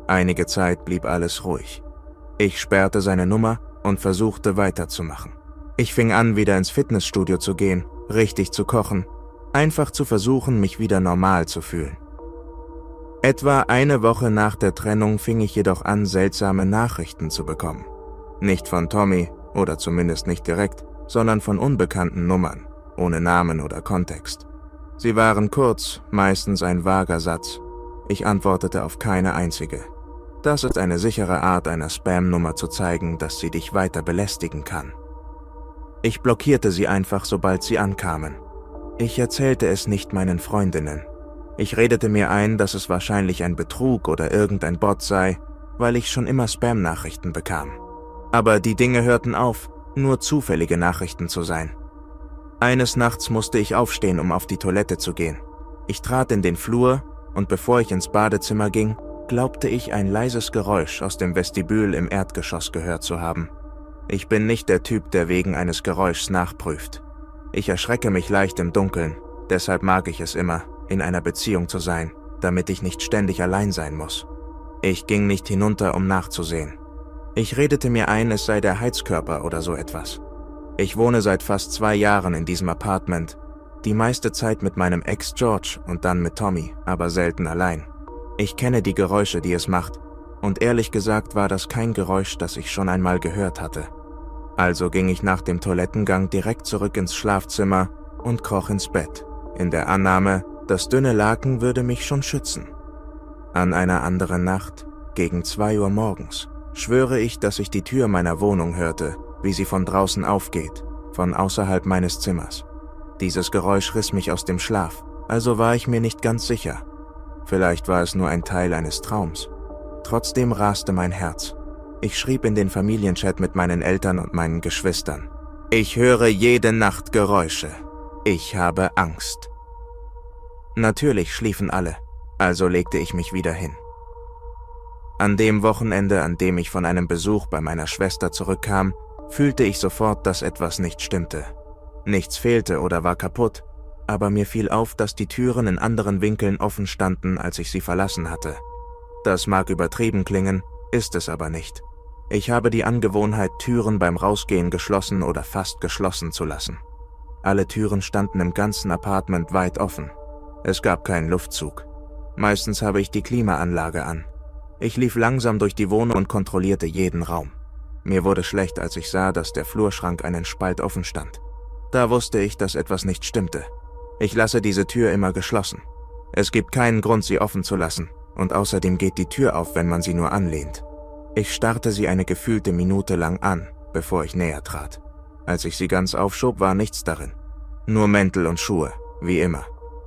Speaker 1: Einige Zeit blieb alles ruhig. Ich sperrte seine Nummer und versuchte weiterzumachen. Ich fing an, wieder ins Fitnessstudio zu gehen, richtig zu kochen, einfach zu versuchen, mich wieder normal zu fühlen. Etwa eine Woche nach der Trennung fing ich jedoch an, seltsame Nachrichten zu bekommen. Nicht von Tommy, oder zumindest nicht direkt, sondern von unbekannten Nummern, ohne Namen oder Kontext. Sie waren kurz, meistens ein vager Satz. Ich antwortete auf keine einzige. Das ist eine sichere Art, einer Spam-Nummer zu zeigen, dass sie dich weiter belästigen kann. Ich blockierte sie einfach, sobald sie ankamen. Ich erzählte es nicht meinen Freundinnen. Ich redete mir ein, dass es wahrscheinlich ein Betrug oder irgendein Bot sei, weil ich schon immer Spam-Nachrichten bekam. Aber die Dinge hörten auf, nur zufällige Nachrichten zu sein. Eines Nachts musste ich aufstehen, um auf die Toilette zu gehen. Ich trat in den Flur und bevor ich ins Badezimmer ging, glaubte ich, ein leises Geräusch aus dem Vestibül im Erdgeschoss gehört zu haben. Ich bin nicht der Typ, der wegen eines Geräuschs nachprüft. Ich erschrecke mich leicht im Dunkeln, deshalb mag ich es immer, in einer Beziehung zu sein, damit ich nicht ständig allein sein muss. Ich ging nicht hinunter, um nachzusehen. Ich redete mir ein, es sei der Heizkörper oder so etwas. Ich wohne seit fast 2 Jahren in diesem Apartment, die meiste Zeit mit meinem Ex George und dann mit Tommy, aber selten allein. Ich kenne die Geräusche, die es macht, und ehrlich gesagt war das kein Geräusch, das ich schon einmal gehört hatte. Also ging ich nach dem Toilettengang direkt zurück ins Schlafzimmer und kroch ins Bett, in der Annahme, das dünne Laken würde mich schon schützen. An einer anderen Nacht, gegen 2 Uhr morgens, schwöre ich, dass ich die Tür meiner Wohnung hörte, wie sie von draußen aufgeht, von außerhalb meines Zimmers. Dieses Geräusch riss mich aus dem Schlaf, also war ich mir nicht ganz sicher. Vielleicht war es nur ein Teil eines Traums. Trotzdem raste mein Herz. Ich schrieb in den Familienchat mit meinen Eltern und meinen Geschwistern. Ich höre jede Nacht Geräusche. Ich habe Angst. Natürlich schliefen alle, also legte ich mich wieder hin. An dem Wochenende, an dem ich von einem Besuch bei meiner Schwester zurückkam, fühlte ich sofort, dass etwas nicht stimmte. Nichts fehlte oder war kaputt, aber mir fiel auf, dass die Türen in anderen Winkeln offen standen, als ich sie verlassen hatte. Das mag übertrieben klingen, ist es aber nicht. Ich habe die Angewohnheit, Türen beim Rausgehen geschlossen oder fast geschlossen zu lassen. Alle Türen standen im ganzen Apartment weit offen. Es gab keinen Luftzug. Meistens habe ich die Klimaanlage an. Ich lief langsam durch die Wohnung und kontrollierte jeden Raum. Mir wurde schlecht, als ich sah, dass der Flurschrank einen Spalt offen stand. Da wusste ich, dass etwas nicht stimmte. Ich lasse diese Tür immer geschlossen. Es gibt keinen Grund, sie offen zu lassen. Und außerdem geht die Tür auf, wenn man sie nur anlehnt. Ich starrte sie eine gefühlte Minute lang an, bevor ich näher trat. Als ich sie ganz aufschob, war nichts darin. Nur Mäntel und Schuhe, wie immer.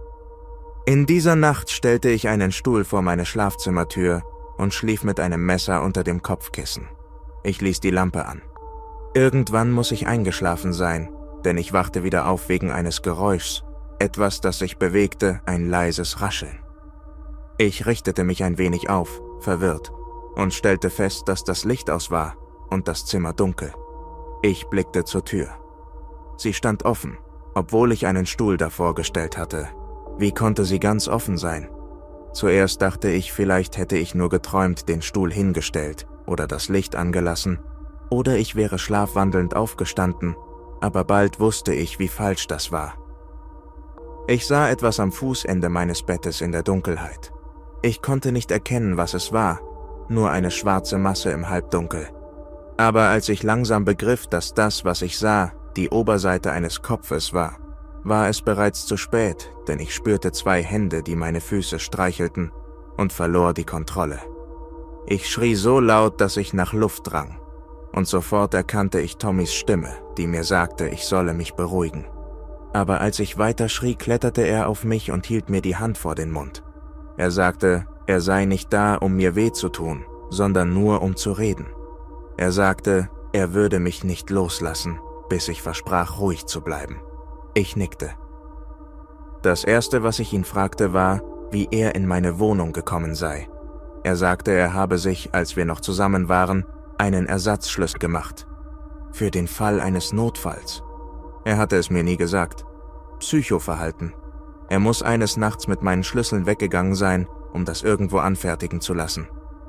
Speaker 1: In dieser Nacht stellte ich einen Stuhl vor meine Schlafzimmertür und schlief mit einem Messer unter dem Kopfkissen. Ich ließ die Lampe an. Irgendwann muss ich eingeschlafen sein, denn ich wachte wieder auf wegen eines Geräuschs, etwas, das sich bewegte, ein leises Rascheln. Ich richtete mich ein wenig auf, verwirrt, und stellte fest, dass das Licht aus war und das Zimmer dunkel. Ich blickte zur Tür. Sie stand offen, obwohl ich einen Stuhl davor gestellt hatte. Wie konnte sie ganz offen sein? Zuerst dachte ich, vielleicht hätte ich nur geträumt, den Stuhl hingestellt oder das Licht angelassen, oder ich wäre schlafwandelnd aufgestanden, aber bald wusste ich, wie falsch das war. Ich sah etwas am Fußende meines Bettes in der Dunkelheit. Ich konnte nicht erkennen, was es war, nur eine schwarze Masse im Halbdunkel. Aber als ich langsam begriff, dass das, was ich sah, die Oberseite eines Kopfes war es bereits zu spät, denn ich spürte 2 Hände, die meine Füße streichelten, und verlor die Kontrolle. Ich schrie so laut, dass ich nach Luft rang, und sofort erkannte ich Tommys Stimme, die mir sagte, ich solle mich beruhigen. Aber als ich weiter schrie, kletterte er auf mich und hielt mir die Hand vor den Mund. Er sagte, er sei nicht da, um mir weh zu tun, sondern nur, um zu reden. Er sagte, er würde mich nicht loslassen, bis ich versprach, ruhig zu bleiben. Ich nickte. Das Erste, was ich ihn fragte, war, wie er in meine Wohnung gekommen sei. Er sagte, er habe sich, als wir noch zusammen waren, einen Ersatzschlüssel gemacht. Für den Fall eines Notfalls. Er hatte es mir nie gesagt. Psychoverhalten. Er muss eines Nachts mit meinen Schlüsseln weggegangen sein, um das irgendwo anfertigen zu lassen.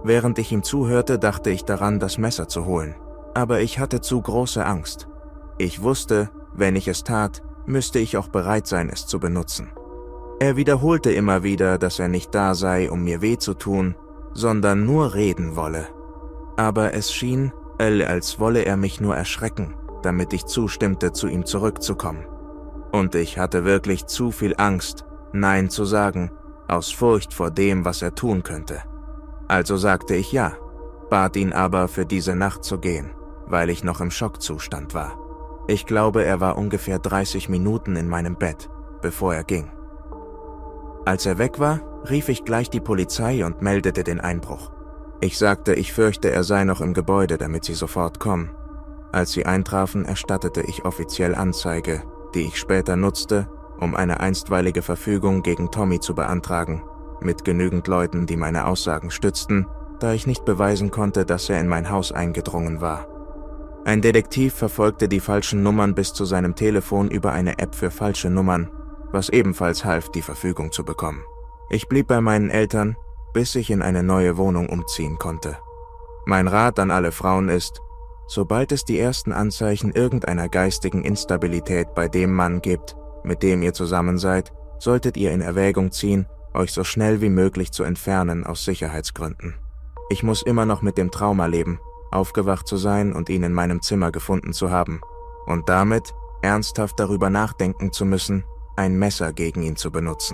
Speaker 1: Während ich ihm zuhörte, dachte ich daran, das Messer zu holen. Aber ich hatte zu große Angst. Ich wusste, wenn ich es tat, müsste ich auch bereit sein, es zu benutzen. Er wiederholte immer wieder, dass er nicht da sei, um mir weh zu tun, sondern nur reden wolle. Aber es schien, als wolle er mich nur erschrecken, damit ich zustimmte, zu ihm zurückzukommen. Und ich hatte wirklich zu viel Angst, Nein zu sagen, aus Furcht vor dem, was er tun könnte. Also sagte ich ja, bat ihn aber, für diese Nacht zu gehen, weil ich noch im Schockzustand war. Ich glaube, er war ungefähr 30 Minuten in meinem Bett, bevor er ging. Als er weg war, rief ich gleich die Polizei und meldete den Einbruch. Ich sagte, ich fürchte, er sei noch im Gebäude, damit sie sofort kommen. Als sie eintrafen, erstattete ich offiziell Anzeige, die ich später nutzte, um eine einstweilige Verfügung gegen Tommy zu beantragen, mit genügend Leuten, die meine Aussagen stützten, da ich nicht beweisen konnte, dass er in mein Haus eingedrungen war. Ein Detektiv verfolgte die falschen Nummern bis zu seinem Telefon über eine App für falsche Nummern, was ebenfalls half, die Verfügung zu bekommen. Ich blieb bei meinen Eltern, bis ich in eine neue Wohnung umziehen konnte. Mein Rat an alle Frauen ist, sobald es die ersten Anzeichen irgendeiner geistigen Instabilität bei dem Mann gibt, mit dem ihr zusammen seid, solltet ihr in Erwägung ziehen, euch so schnell wie möglich zu entfernen aus Sicherheitsgründen. Ich muss immer noch mit dem Trauma leben, aufgewacht zu sein und ihn in meinem Zimmer gefunden zu haben und damit ernsthaft darüber nachdenken zu müssen, ein Messer gegen ihn zu benutzen.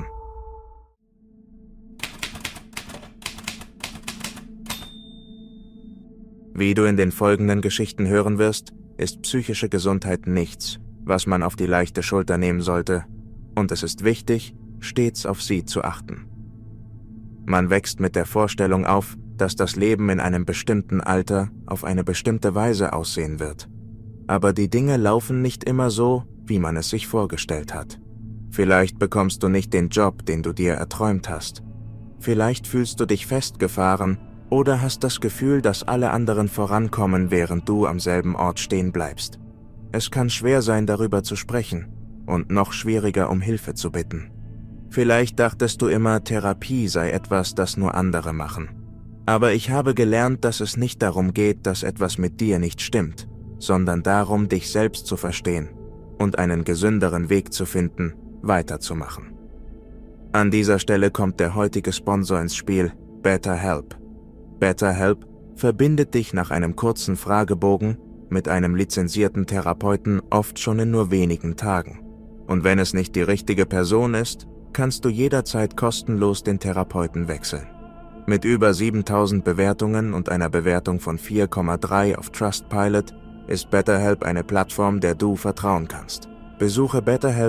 Speaker 1: Wie du in den folgenden Geschichten hören wirst, ist psychische Gesundheit nichts, was man auf die leichte Schulter nehmen sollte, und es ist wichtig, stets auf sie zu achten. Man wächst mit der Vorstellung auf, dass das Leben in einem bestimmten Alter auf eine bestimmte Weise aussehen wird. Aber die Dinge laufen nicht immer so, wie man es sich vorgestellt hat. Vielleicht bekommst du nicht den Job, den du dir erträumt hast. Vielleicht fühlst du dich festgefahren oder hast das Gefühl, dass alle anderen vorankommen, während du am selben Ort stehen bleibst. Es kann schwer sein, darüber zu sprechen und noch schwieriger, um Hilfe zu bitten. Vielleicht dachtest du immer, Therapie sei etwas, das nur andere machen. Aber ich habe gelernt, dass es nicht darum geht, dass etwas mit dir nicht stimmt, sondern darum, dich selbst zu verstehen und einen gesünderen Weg zu finden, weiterzumachen. An dieser Stelle kommt der heutige Sponsor ins Spiel, BetterHelp. BetterHelp verbindet dich nach einem kurzen Fragebogen mit einem lizenzierten Therapeuten oft schon in nur wenigen Tagen. Und wenn es nicht die richtige Person ist, kannst du jederzeit kostenlos den Therapeuten wechseln. Mit über 7000 Bewertungen und einer Bewertung von 4,3 auf Trustpilot ist BetterHelp eine Plattform, der du vertrauen kannst. Besuche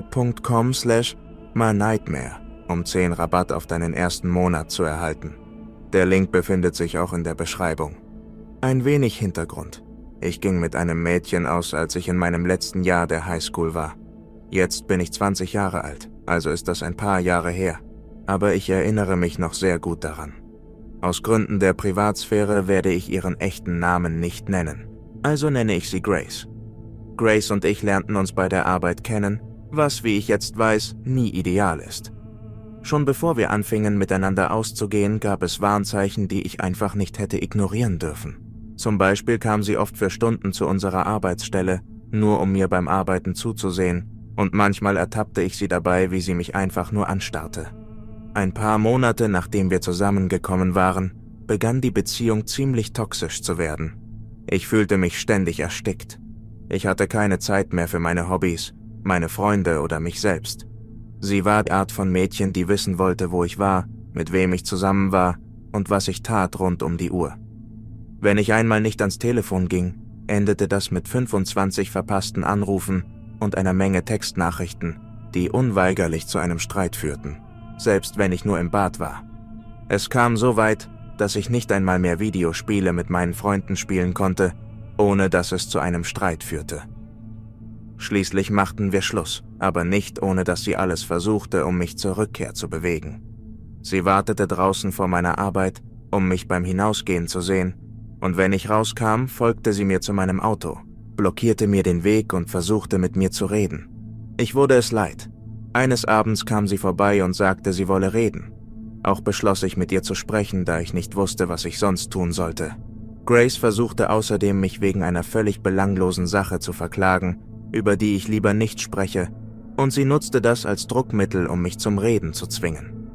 Speaker 1: betterhelp.com/mynightmare, um 10 Rabatt auf deinen ersten Monat zu erhalten. Der Link befindet sich auch in der Beschreibung. Ein wenig Hintergrund. Ich ging mit einem Mädchen aus, als ich in meinem letzten Jahr der Highschool war. Jetzt bin ich 20 Jahre alt, also ist das ein paar Jahre her. Aber ich erinnere mich noch sehr gut daran. Aus Gründen der Privatsphäre werde ich ihren echten Namen nicht nennen. Also nenne ich sie Grace. Grace und ich lernten uns bei der Arbeit kennen, was, wie ich jetzt weiß, nie ideal ist. Schon bevor wir anfingen, miteinander auszugehen, gab es Warnzeichen, die ich einfach nicht hätte ignorieren dürfen. Zum Beispiel kam sie oft für Stunden zu unserer Arbeitsstelle, nur um mir beim Arbeiten zuzusehen, und manchmal ertappte ich sie dabei, wie sie mich einfach nur anstarrte. Ein paar Monate nachdem wir zusammengekommen waren, begann die Beziehung ziemlich toxisch zu werden. Ich fühlte mich ständig erstickt. Ich hatte keine Zeit mehr für meine Hobbys, meine Freunde oder mich selbst. Sie war die Art von Mädchen, die wissen wollte, wo ich war, mit wem ich zusammen war und was ich tat rund um die Uhr. Wenn ich einmal nicht ans Telefon ging, endete das mit 25 verpassten Anrufen und einer Menge Textnachrichten, die unweigerlich zu einem Streit führten, selbst wenn ich nur im Bad war. Es kam so weit, dass ich nicht einmal mehr Videospiele mit meinen Freunden spielen konnte, ohne dass es zu einem Streit führte. Schließlich machten wir Schluss, aber nicht ohne dass sie alles versuchte, um mich zur Rückkehr zu bewegen. Sie wartete draußen vor meiner Arbeit, um mich beim Hinausgehen zu sehen, und wenn ich rauskam, folgte sie mir zu meinem Auto, blockierte mir den Weg und versuchte mit mir zu reden. Ich wurde es leid. Eines Abends kam sie vorbei und sagte, sie wolle reden. Auch beschloss ich, mit ihr zu sprechen, da ich nicht wusste, was ich sonst tun sollte. Grace versuchte außerdem, mich wegen einer völlig belanglosen Sache zu verklagen, über die ich lieber nicht spreche, und sie nutzte das als Druckmittel, um mich zum Reden zu zwingen.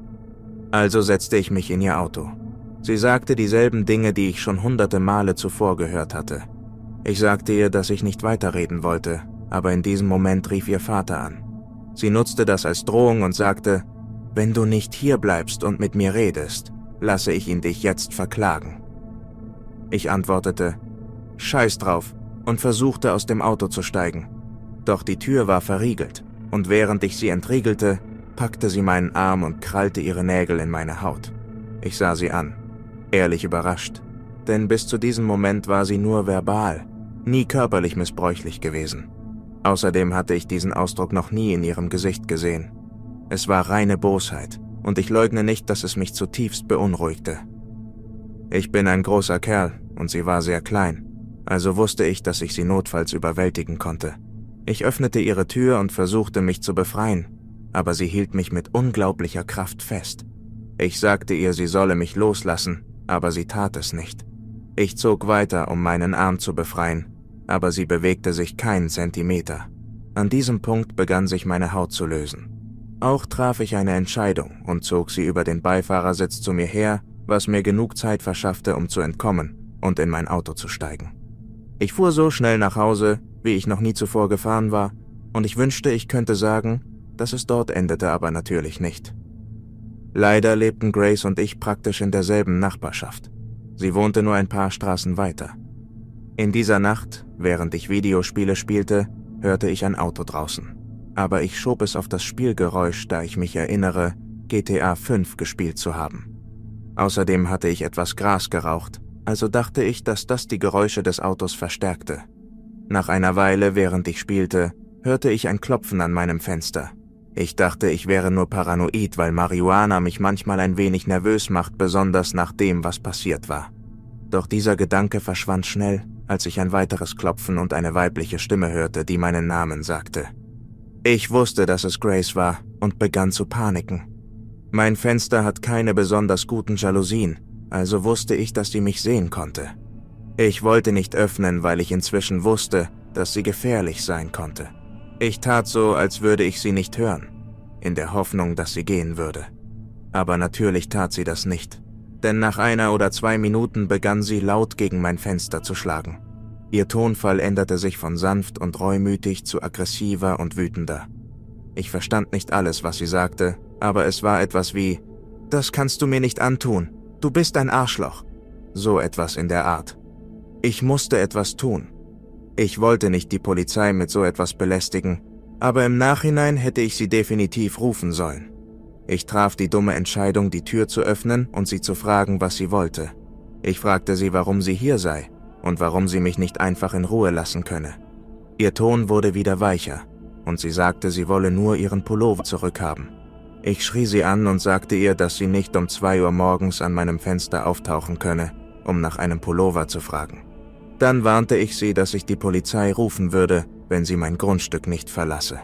Speaker 1: Also setzte ich mich in ihr Auto. Sie sagte dieselben Dinge, die ich schon hunderte Male zuvor gehört hatte. Ich sagte ihr, dass ich nicht weiterreden wollte, aber in diesem Moment rief ihr Vater an. Sie nutzte das als Drohung und sagte: »Wenn du nicht hier bleibst und mit mir redest, lasse ich ihn dich jetzt verklagen.« Ich antwortete: »Scheiß drauf«, und versuchte, aus dem Auto zu steigen. Doch die Tür war verriegelt, und während ich sie entriegelte, packte sie meinen Arm und krallte ihre Nägel in meine Haut. Ich sah sie an, ehrlich überrascht, denn bis zu diesem Moment war sie nur verbal, nie körperlich missbräuchlich gewesen. Außerdem hatte ich diesen Ausdruck noch nie in ihrem Gesicht gesehen. Es war reine Bosheit, und ich leugne nicht, dass es mich zutiefst beunruhigte. Ich bin ein großer Kerl, und sie war sehr klein, also wusste ich, dass ich sie notfalls überwältigen konnte. Ich öffnete ihre Tür und versuchte, mich zu befreien, aber sie hielt mich mit unglaublicher Kraft fest. Ich sagte ihr, sie solle mich loslassen, aber sie tat es nicht. Ich zog weiter, um meinen Arm zu befreien, aber sie bewegte sich keinen Zentimeter. An diesem Punkt begann sich meine Haut zu lösen. Auch traf ich eine Entscheidung und zog sie über den Beifahrersitz zu mir her, was mir genug Zeit verschaffte, um zu entkommen und in mein Auto zu steigen. Ich fuhr so schnell nach Hause, wie ich noch nie zuvor gefahren war, und ich wünschte, ich könnte sagen, dass es dort endete, aber natürlich nicht. Leider lebten Grace und ich praktisch in derselben Nachbarschaft. Sie wohnte nur ein paar Straßen weiter. In dieser Nacht, während ich Videospiele spielte, hörte ich ein Auto draußen. Aber ich schob es auf das Spielgeräusch, da ich mich erinnere, GTA 5 gespielt zu haben. Außerdem hatte ich etwas Gras geraucht, also dachte ich, dass das die Geräusche des Autos verstärkte. Nach einer Weile, während ich spielte, hörte ich ein Klopfen an meinem Fenster. Ich dachte, ich wäre nur paranoid, weil Marihuana mich manchmal ein wenig nervös macht, besonders nach dem, was passiert war. Doch dieser Gedanke verschwand schnell, als ich ein weiteres Klopfen und eine weibliche Stimme hörte, die meinen Namen sagte. Ich wusste, dass es Grace war und begann zu paniken. Mein Fenster hat keine besonders guten Jalousien, also wusste ich, dass sie mich sehen konnte. Ich wollte nicht öffnen, weil ich inzwischen wusste, dass sie gefährlich sein konnte. Ich tat so, als würde ich sie nicht hören, in der Hoffnung, dass sie gehen würde. Aber natürlich tat sie das nicht, denn nach 1 oder 2 Minuten begann sie laut gegen mein Fenster zu schlagen. Ihr Tonfall änderte sich von sanft und reumütig zu aggressiver und wütender. Ich verstand nicht alles, was sie sagte, aber es war etwas wie: »Das kannst du mir nicht antun, du bist ein Arschloch.« So etwas in der Art. Ich musste etwas tun. Ich wollte nicht die Polizei mit so etwas belästigen, aber im Nachhinein hätte ich sie definitiv rufen sollen. Ich traf die dumme Entscheidung, die Tür zu öffnen und sie zu fragen, was sie wollte. Ich fragte sie, warum sie hier sei und warum sie mich nicht einfach in Ruhe lassen könne. Ihr Ton wurde wieder weicher und sie sagte, sie wolle nur ihren Pullover zurückhaben. Ich schrie sie an und sagte ihr, dass sie nicht um 2 Uhr morgens an meinem Fenster auftauchen könne, um nach einem Pullover zu fragen. Dann warnte ich sie, dass ich die Polizei rufen würde, wenn sie mein Grundstück nicht verlasse.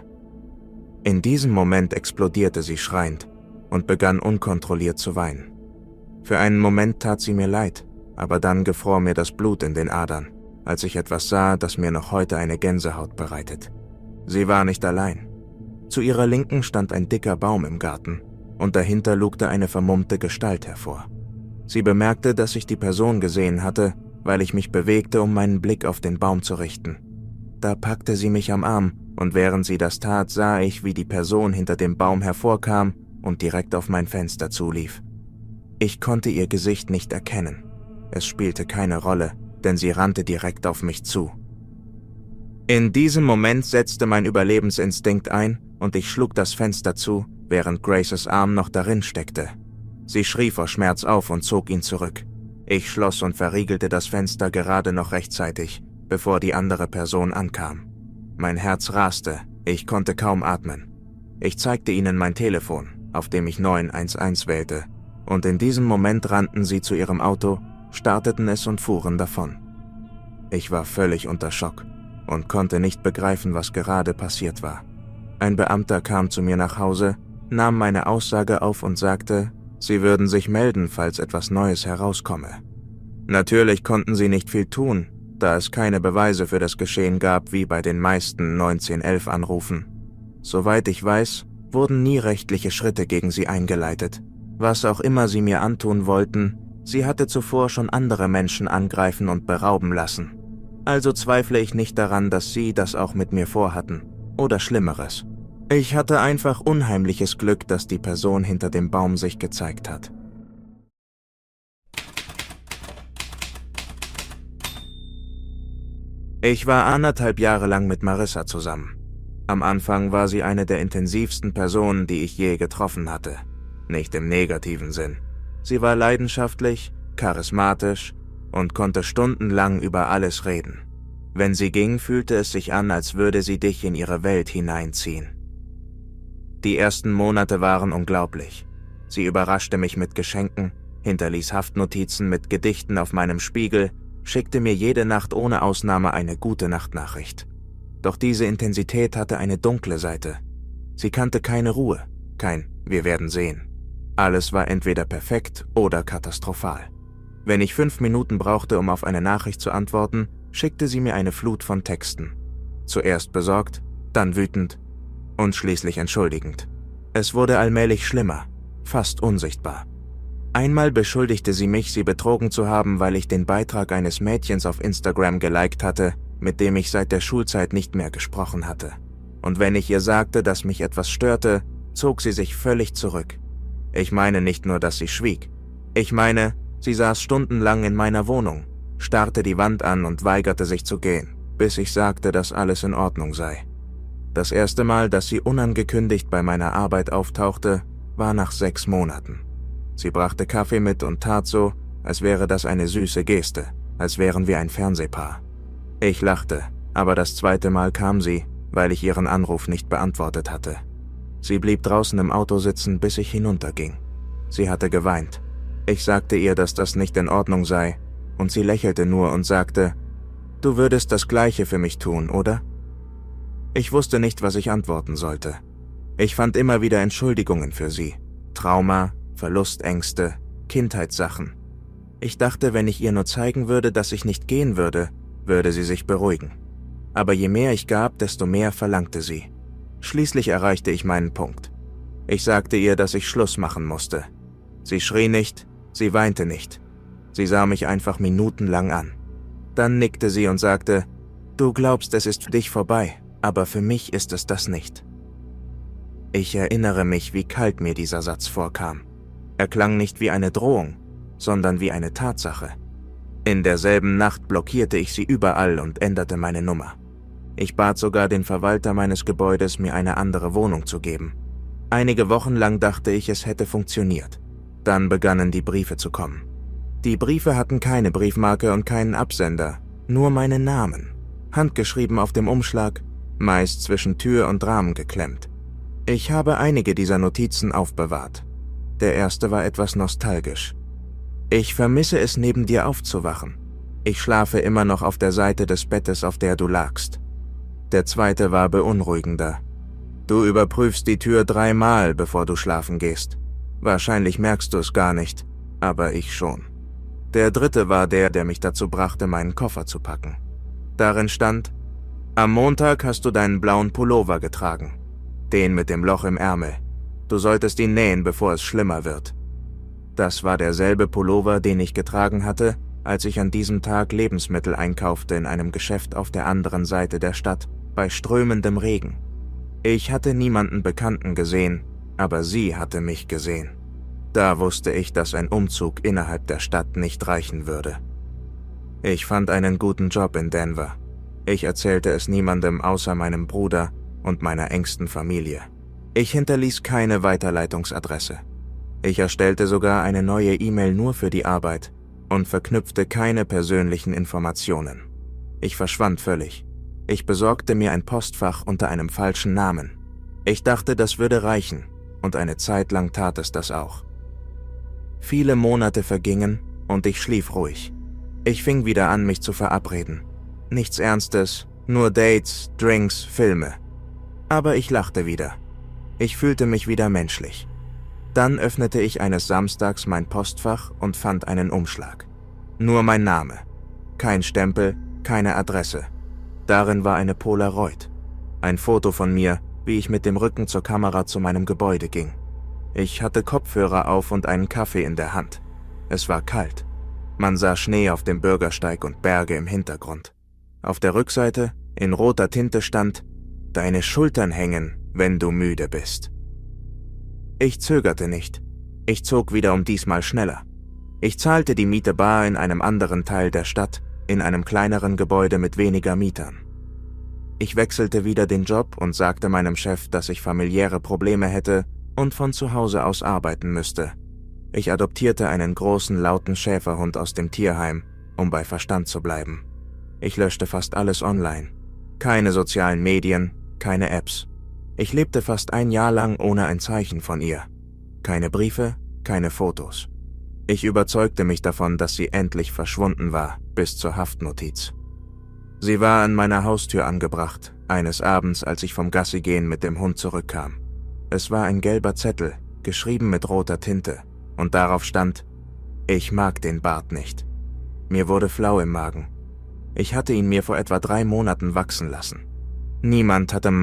Speaker 1: In diesem Moment explodierte sie schreiend und begann unkontrolliert zu weinen. Für einen Moment tat sie mir leid, aber dann gefror mir das Blut in den Adern, als ich etwas sah, das mir noch heute eine Gänsehaut bereitet. Sie war nicht allein. Zu ihrer Linken stand ein dicker Baum im Garten und dahinter lugte eine vermummte Gestalt hervor. Sie bemerkte, dass ich die Person gesehen hatte, weil ich mich bewegte, um meinen Blick auf den Baum zu richten. Da packte sie mich am Arm und während sie das tat, sah ich, wie die Person hinter dem Baum hervorkam und direkt auf mein Fenster zulief. Ich konnte ihr Gesicht nicht erkennen. Es spielte keine Rolle, denn sie rannte direkt auf mich zu. In diesem Moment setzte mein Überlebensinstinkt ein und ich schlug das Fenster zu, während Graces Arm noch darin steckte. Sie schrie vor Schmerz auf und zog ihn zurück. Ich schloss und verriegelte das Fenster gerade noch rechtzeitig, bevor die andere Person ankam. Mein Herz raste, ich konnte kaum atmen. Ich zeigte ihnen mein Telefon, auf dem ich 911 wählte, und in diesem Moment rannten sie zu ihrem Auto, starteten es und fuhren davon. Ich war völlig unter Schock und konnte nicht begreifen, was gerade passiert war. Ein Beamter kam zu mir nach Hause, nahm meine Aussage auf und sagte, Sie würden sich melden, falls etwas Neues herauskomme. Natürlich konnten sie nicht viel tun, da es keine Beweise für das Geschehen gab wie bei den meisten 1911-Anrufen. Soweit ich weiß, wurden nie rechtliche Schritte gegen sie eingeleitet. Was auch immer sie mir antun wollten, sie hatte zuvor schon andere Menschen angreifen und berauben lassen. Also zweifle ich nicht daran, dass sie das auch mit mir vorhatten. Oder Schlimmeres. Ich hatte einfach unheimliches Glück, dass die Person hinter dem Baum sich gezeigt hat. Ich war 1,5 Jahre lang mit Marissa zusammen. Am Anfang war sie eine der intensivsten Personen, die ich je getroffen hatte. Nicht im negativen Sinn. Sie war leidenschaftlich, charismatisch und konnte stundenlang über alles reden. Wenn sie ging, fühlte es sich an, als würde sie dich in ihre Welt hineinziehen. Die ersten Monate waren unglaublich. Sie überraschte mich mit Geschenken, hinterließ Haftnotizen mit Gedichten auf meinem Spiegel, schickte mir jede Nacht ohne Ausnahme eine Gute-Nacht-Nachricht. Doch diese Intensität hatte eine dunkle Seite. Sie kannte keine Ruhe, kein „Wir werden sehen". Alles war entweder perfekt oder katastrophal. Wenn ich 5 Minuten brauchte, um auf eine Nachricht zu antworten, schickte sie mir eine Flut von Texten. Zuerst besorgt, dann wütend und schließlich entschuldigend. Es wurde allmählich schlimmer, fast unsichtbar. Einmal beschuldigte sie mich, sie betrogen zu haben, weil ich den Beitrag eines Mädchens auf Instagram geliked hatte, mit dem ich seit der Schulzeit nicht mehr gesprochen hatte. Und wenn ich ihr sagte, dass mich etwas störte, zog sie sich völlig zurück. Ich meine nicht nur, dass sie schwieg. Ich meine, sie saß stundenlang in meiner Wohnung, starrte die Wand an und weigerte sich zu gehen, bis ich sagte, dass alles in Ordnung sei. Das erste Mal, dass sie unangekündigt bei meiner Arbeit auftauchte, war nach 6 Monaten. Sie brachte Kaffee mit und tat so, als wäre das eine süße Geste, als wären wir ein Fernsehpaar. Ich lachte, aber das zweite Mal kam sie, weil ich ihren Anruf nicht beantwortet hatte. Sie blieb draußen im Auto sitzen, bis ich hinunterging. Sie hatte geweint. Ich sagte ihr, dass das nicht in Ordnung sei, und sie lächelte nur und sagte, »Du würdest das Gleiche für mich tun, oder?« Ich wusste nicht, was ich antworten sollte. Ich fand immer wieder Entschuldigungen für sie. Trauma, Verlustängste, Kindheitssachen. Ich dachte, wenn ich ihr nur zeigen würde, dass ich nicht gehen würde, würde sie sich beruhigen. Aber je mehr ich gab, desto mehr verlangte sie. Schließlich erreichte ich meinen Punkt. Ich sagte ihr, dass ich Schluss machen musste. Sie schrie nicht, sie weinte nicht. Sie sah mich einfach minutenlang an. Dann nickte sie und sagte, »Du glaubst, es ist für dich vorbei, aber für mich ist es das nicht.« Ich erinnere mich, wie kalt mir dieser Satz vorkam. Er klang nicht wie eine Drohung, sondern wie eine Tatsache. In derselben Nacht blockierte ich sie überall und änderte meine Nummer. Ich bat sogar den Verwalter meines Gebäudes, mir eine andere Wohnung zu geben. Einige Wochen lang dachte ich, es hätte funktioniert. Dann begannen die Briefe zu kommen. Die Briefe hatten keine Briefmarke und keinen Absender, nur meinen Namen, handgeschrieben auf dem Umschlag, meist zwischen Tür und Rahmen geklemmt. Ich habe einige dieser Notizen aufbewahrt. Der erste war etwas nostalgisch. Ich vermisse es, neben dir aufzuwachen. Ich schlafe immer noch auf der Seite des Bettes, auf der du lagst. Der zweite war beunruhigender. Du überprüfst die Tür 3 Mal, bevor du schlafen gehst. Wahrscheinlich merkst du es gar nicht, aber ich schon. Der dritte war der mich dazu brachte, meinen Koffer zu packen. Darin stand, am Montag hast du deinen blauen Pullover getragen. Den mit dem Loch im Ärmel. Du solltest ihn nähen, bevor es schlimmer wird. Das war derselbe Pullover, den ich getragen hatte, als ich an diesem Tag Lebensmittel einkaufte in einem Geschäft auf der anderen Seite der Stadt, bei strömendem Regen. Ich hatte niemanden Bekannten gesehen, aber sie hatte mich gesehen. Da wusste ich, dass ein Umzug innerhalb der Stadt nicht reichen würde. Ich fand einen guten Job in Denver. Ich erzählte es niemandem außer meinem Bruder und meiner engsten Familie. Ich hinterließ keine Weiterleitungsadresse. Ich erstellte sogar eine neue E-Mail nur für die Arbeit und verknüpfte keine persönlichen Informationen. Ich verschwand völlig. Ich besorgte mir ein Postfach unter einem falschen Namen. Ich dachte, das würde reichen, und eine Zeit lang tat es das auch. Viele Monate vergingen und ich schlief ruhig. Ich fing wieder an, mich zu verabreden. Nichts Ernstes, nur Dates, Drinks, Filme. Aber ich lachte wieder. Ich fühlte mich wieder menschlich. Dann öffnete ich eines Samstags mein Postfach und fand einen Umschlag. Nur mein Name. Kein Stempel, keine Adresse. Darin war eine Polaroid. Ein Foto von mir, wie ich mit dem Rücken zur Kamera zu meinem Gebäude ging. Ich hatte Kopfhörer auf und einen Kaffee in der Hand. Es war kalt. Man sah Schnee auf dem Bürgersteig und Berge im Hintergrund. Auf der Rückseite, in roter Tinte stand: Deine Schultern hängen, wenn du müde bist. Ich zögerte nicht. Ich zog wieder um diesmal schneller. Ich zahlte die Miete bar in einem anderen Teil der Stadt, in einem kleineren Gebäude mit weniger Mietern. Ich wechselte wieder den Job und sagte meinem Chef, dass ich familiäre Probleme hätte und von zu Hause aus arbeiten müsste. Ich adoptierte einen großen, lauten Schäferhund aus dem Tierheim, um bei Verstand zu bleiben. Ich löschte fast alles online. Keine sozialen Medien, keine Apps. Ich lebte fast ein Jahr lang ohne ein Zeichen von ihr. Keine Briefe, keine Fotos. Ich überzeugte mich davon, dass sie endlich verschwunden war, bis zur Haftnotiz. Sie war an meiner Haustür angebracht, eines Abends, als ich vom Gassigehen mit dem Hund zurückkam. Es war ein gelber Zettel, geschrieben mit roter Tinte, und darauf stand: Ich mag den Bart nicht. Mir wurde flau im Magen. Ich hatte ihn mir vor etwa 3 Monaten wachsen lassen. Niemand hatte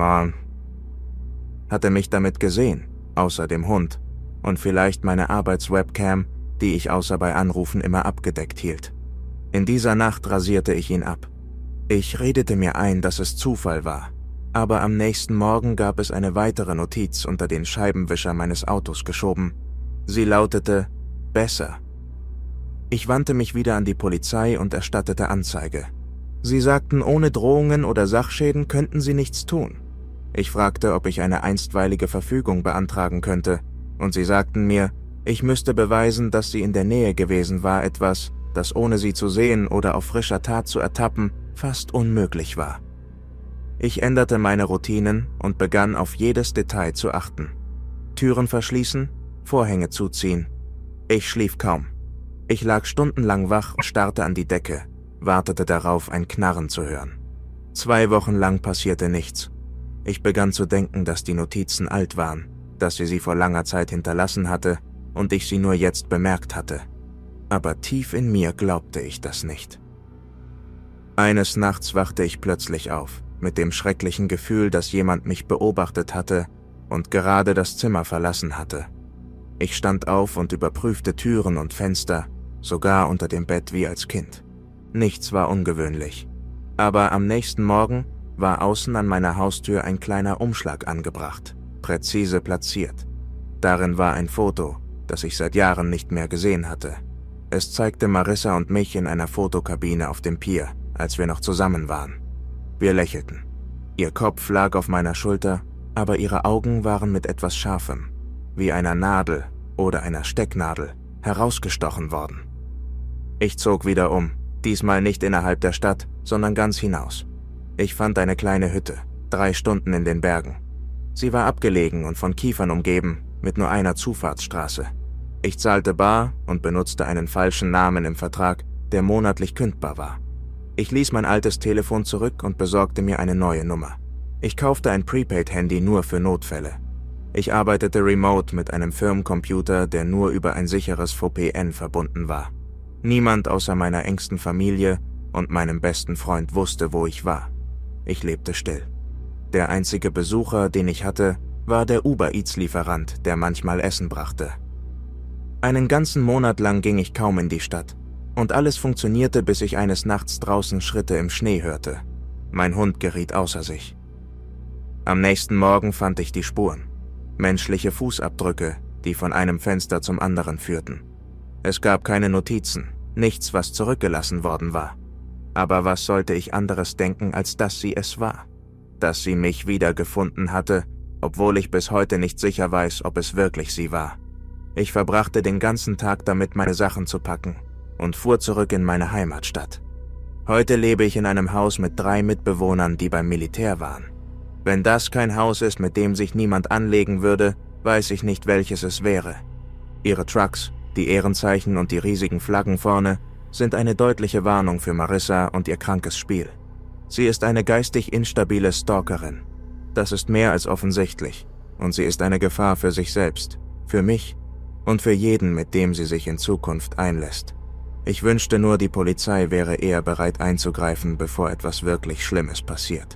Speaker 1: mich damit gesehen, außer dem Hund und vielleicht meine Arbeitswebcam, die ich außer bei Anrufen immer abgedeckt hielt. In dieser Nacht rasierte ich ihn ab. Ich redete mir ein, dass es Zufall war, aber am nächsten Morgen gab es eine weitere Notiz unter den Scheibenwischer meines Autos geschoben. Sie lautete: Besser. Ich wandte mich wieder an die Polizei und erstattete Anzeige. Sie sagten, ohne Drohungen oder Sachschäden könnten sie nichts tun. Ich fragte, ob ich eine einstweilige Verfügung beantragen könnte, und sie sagten mir, ich müsste beweisen, dass sie in der Nähe gewesen war, etwas, das ohne sie zu sehen oder auf frischer Tat zu ertappen, fast unmöglich war. Ich änderte meine Routinen und begann auf jedes Detail zu achten. Türen verschließen, Vorhänge zuziehen. Ich schlief kaum. Ich lag stundenlang wach und starrte an die Decke, wartete darauf, ein Knarren zu hören. 2 Wochen lang passierte nichts. Ich begann zu denken, dass die Notizen alt waren, dass sie vor langer Zeit hinterlassen hatte und ich sie nur jetzt bemerkt hatte. Aber tief in mir glaubte ich das nicht. Eines Nachts wachte ich plötzlich auf, mit dem schrecklichen Gefühl, dass jemand mich beobachtet hatte und gerade das Zimmer verlassen hatte. Ich stand auf und überprüfte Türen und Fenster, sogar unter dem Bett wie als Kind. Nichts war ungewöhnlich. Aber am nächsten Morgen war außen an meiner Haustür ein kleiner Umschlag angebracht, präzise platziert. Darin war ein Foto, das ich seit Jahren nicht mehr gesehen hatte. Es zeigte Marissa und mich in einer Fotokabine auf dem Pier, als wir noch zusammen waren. Wir lächelten. Ihr Kopf lag auf meiner Schulter, aber ihre Augen waren mit etwas Scharfem, wie einer Nadel oder einer Stecknadel, herausgestochen worden. Ich zog wieder um, diesmal nicht innerhalb der Stadt, sondern ganz hinaus. Ich fand eine kleine Hütte, 3 Stunden in den Bergen. Sie war abgelegen und von Kiefern umgeben, mit nur einer Zufahrtsstraße. Ich zahlte bar und benutzte einen falschen Namen im Vertrag, der monatlich kündbar war. Ich ließ mein altes Telefon zurück und besorgte mir eine neue Nummer. Ich kaufte ein Prepaid-Handy nur für Notfälle. Ich arbeitete remote mit einem Firmencomputer, der nur über ein sicheres VPN verbunden war. Niemand außer meiner engsten Familie und meinem besten Freund wusste, wo ich war. Ich lebte still. Der einzige Besucher, den ich hatte, war der Uber-Eats-Lieferant, der manchmal Essen brachte. Einen ganzen Monat lang ging ich kaum in die Stadt. Und alles funktionierte, bis ich eines Nachts draußen Schritte im Schnee hörte. Mein Hund geriet außer sich. Am nächsten Morgen fand ich die Spuren. Menschliche Fußabdrücke, die von einem Fenster zum anderen führten. Es gab keine Notizen, nichts, was zurückgelassen worden war. Aber was sollte ich anderes denken, als dass sie es war? Dass sie mich wiedergefunden hatte, obwohl ich bis heute nicht sicher weiß, ob es wirklich sie war. Ich verbrachte den ganzen Tag damit, meine Sachen zu packen und fuhr zurück in meine Heimatstadt. Heute lebe ich in einem Haus mit 3 Mitbewohnern, die beim Militär waren. Wenn das kein Haus ist, mit dem sich niemand anlegen würde, weiß ich nicht, welches es wäre. Ihre Trucks, die Ehrenzeichen und die riesigen Flaggen vorne sind eine deutliche Warnung für Marissa und ihr krankes Spiel. Sie ist eine geistig instabile Stalkerin. Das ist mehr als offensichtlich. Und sie ist eine Gefahr für sich selbst, für mich und für jeden, mit dem sie sich in Zukunft einlässt. Ich wünschte nur, die Polizei wäre eher bereit einzugreifen, bevor etwas wirklich Schlimmes passiert.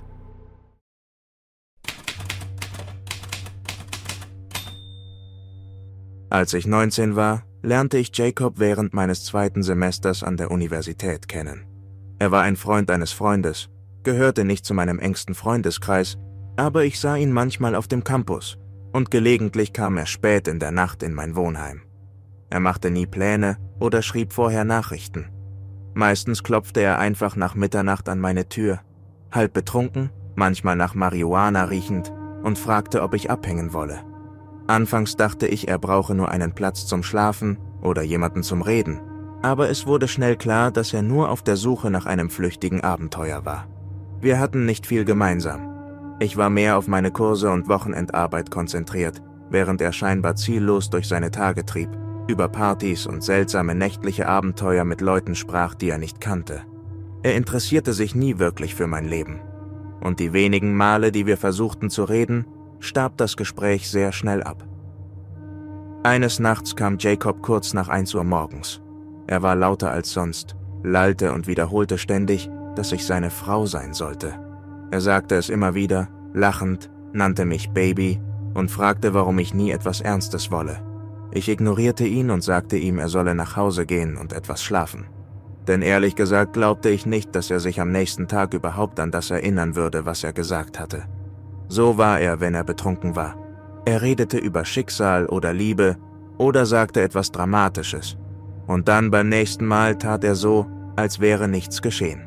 Speaker 1: Als ich 19 war, lernte ich Jacob während meines 2. Semesters an der Universität kennen. Er war ein Freund eines Freundes, gehörte nicht zu meinem engsten Freundeskreis, aber ich sah ihn manchmal auf dem Campus und gelegentlich kam er spät in der Nacht in mein Wohnheim. Er machte nie Pläne oder schrieb vorher Nachrichten. Meistens klopfte er einfach nach Mitternacht an meine Tür, halb betrunken, manchmal nach Marihuana riechend, und fragte, ob ich abhängen wolle. Anfangs dachte ich, er brauche nur einen Platz zum Schlafen oder jemanden zum Reden, aber es wurde schnell klar, dass er nur auf der Suche nach einem flüchtigen Abenteuer war. Wir hatten nicht viel gemeinsam. Ich war mehr auf meine Kurse und Wochenendarbeit konzentriert, während er scheinbar ziellos durch seine Tage trieb, über Partys und seltsame nächtliche Abenteuer mit Leuten sprach, die er nicht kannte. Er interessierte sich nie wirklich für mein Leben. Und die wenigen Male, die wir versuchten zu reden, starb das Gespräch sehr schnell ab. Eines Nachts kam Jacob kurz nach 1 Uhr morgens. Er war lauter als sonst, lallte und wiederholte ständig, dass ich seine Frau sein sollte. Er sagte es immer wieder, lachend, nannte mich Baby und fragte, warum ich nie etwas Ernstes wolle. Ich ignorierte ihn und sagte ihm, er solle nach Hause gehen und etwas schlafen. Denn ehrlich gesagt glaubte ich nicht, dass er sich am nächsten Tag überhaupt an das erinnern würde, was er gesagt hatte. So war er, wenn er betrunken war. Er redete über Schicksal oder Liebe oder sagte etwas Dramatisches. Und dann beim nächsten Mal tat er so, als wäre nichts geschehen.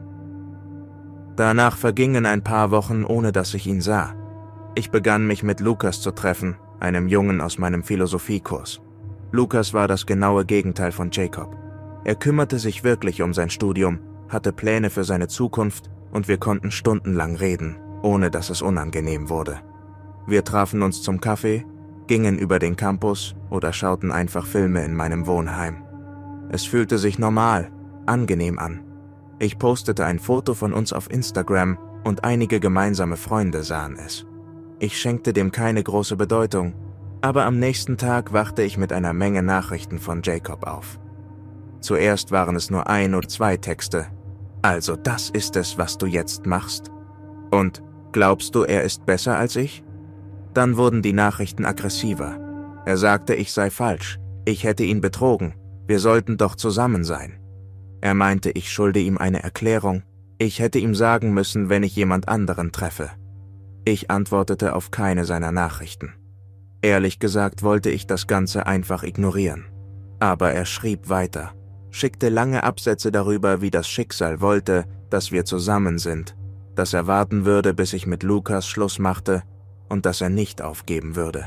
Speaker 1: Danach vergingen ein paar Wochen, ohne dass ich ihn sah. Ich begann mich mit Lukas zu treffen, einem Jungen aus meinem Philosophiekurs. Lukas war das genaue Gegenteil von Jacob. Er kümmerte sich wirklich um sein Studium, hatte Pläne für seine Zukunft und wir konnten stundenlang reden, ohne dass es unangenehm wurde. Wir trafen uns zum Kaffee, gingen über den Campus oder schauten einfach Filme in meinem Wohnheim. Es fühlte sich normal, angenehm an. Ich postete ein Foto von uns auf Instagram und einige gemeinsame Freunde sahen es. Ich schenkte dem keine große Bedeutung, aber am nächsten Tag wachte ich mit einer Menge Nachrichten von Jacob auf. Zuerst waren es nur 1 oder 2 Texte. Also das ist es, was du jetzt machst? Und glaubst du, er ist besser als ich? Dann wurden die Nachrichten aggressiver. Er sagte, ich sei falsch, ich hätte ihn betrogen, wir sollten doch zusammen sein. Er meinte, ich schulde ihm eine Erklärung, ich hätte ihm sagen müssen, wenn ich jemand anderen treffe. Ich antwortete auf keine seiner Nachrichten. Ehrlich gesagt wollte ich das Ganze einfach ignorieren. Aber er schrieb weiter, schickte lange Absätze darüber, wie das Schicksal wollte, dass wir zusammen sind, dass er warten würde, bis ich mit Lukas Schluss machte und dass er nicht aufgeben würde.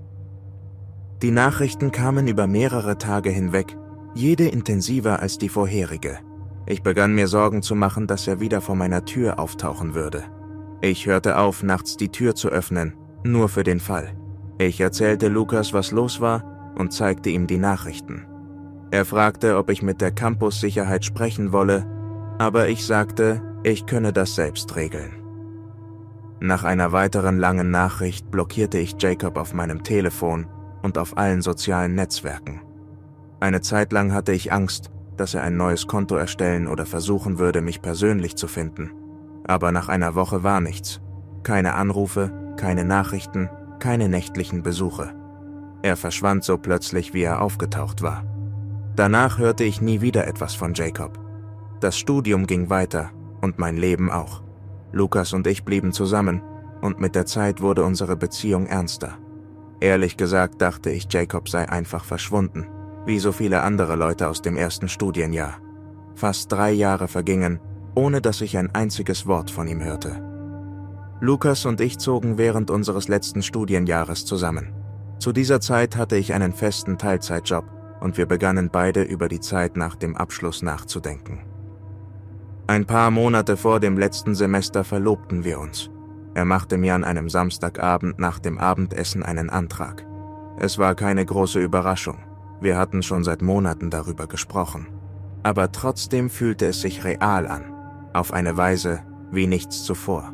Speaker 1: Die Nachrichten kamen über mehrere Tage hinweg, jede intensiver als die vorherige. Ich begann mir Sorgen zu machen, dass er wieder vor meiner Tür auftauchen würde. Ich hörte auf, nachts die Tür zu öffnen, nur für den Fall. Ich erzählte Lukas, was los war und zeigte ihm die Nachrichten. Er fragte, ob ich mit der Campus-Sicherheit sprechen wolle, aber ich sagte, ich könne das selbst regeln. Nach einer weiteren langen Nachricht blockierte ich Jacob auf meinem Telefon und auf allen sozialen Netzwerken. Eine Zeit lang hatte ich Angst, dass er ein neues Konto erstellen oder versuchen würde, mich persönlich zu finden. Aber nach einer Woche war nichts. Keine Anrufe, keine Nachrichten, keine nächtlichen Besuche. Er verschwand so plötzlich, wie er aufgetaucht war. Danach hörte ich nie wieder etwas von Jacob. Das Studium ging weiter und mein Leben auch. Lukas und ich blieben zusammen und mit der Zeit wurde unsere Beziehung ernster. Ehrlich gesagt dachte ich, Jacob sei einfach verschwunden, wie so viele andere Leute aus dem ersten Studienjahr. Fast 3 Jahre vergingen, ohne dass ich ein einziges Wort von ihm hörte. Lukas und ich zogen während unseres letzten Studienjahres zusammen. Zu dieser Zeit hatte ich einen festen Teilzeitjob und wir begannen beide über die Zeit nach dem Abschluss nachzudenken. Ein paar Monate vor dem letzten Semester verlobten wir uns. Er machte mir an einem Samstagabend nach dem Abendessen einen Antrag. Es war keine große Überraschung. Wir hatten schon seit Monaten darüber gesprochen. Aber trotzdem fühlte es sich real an, auf eine Weise wie nichts zuvor.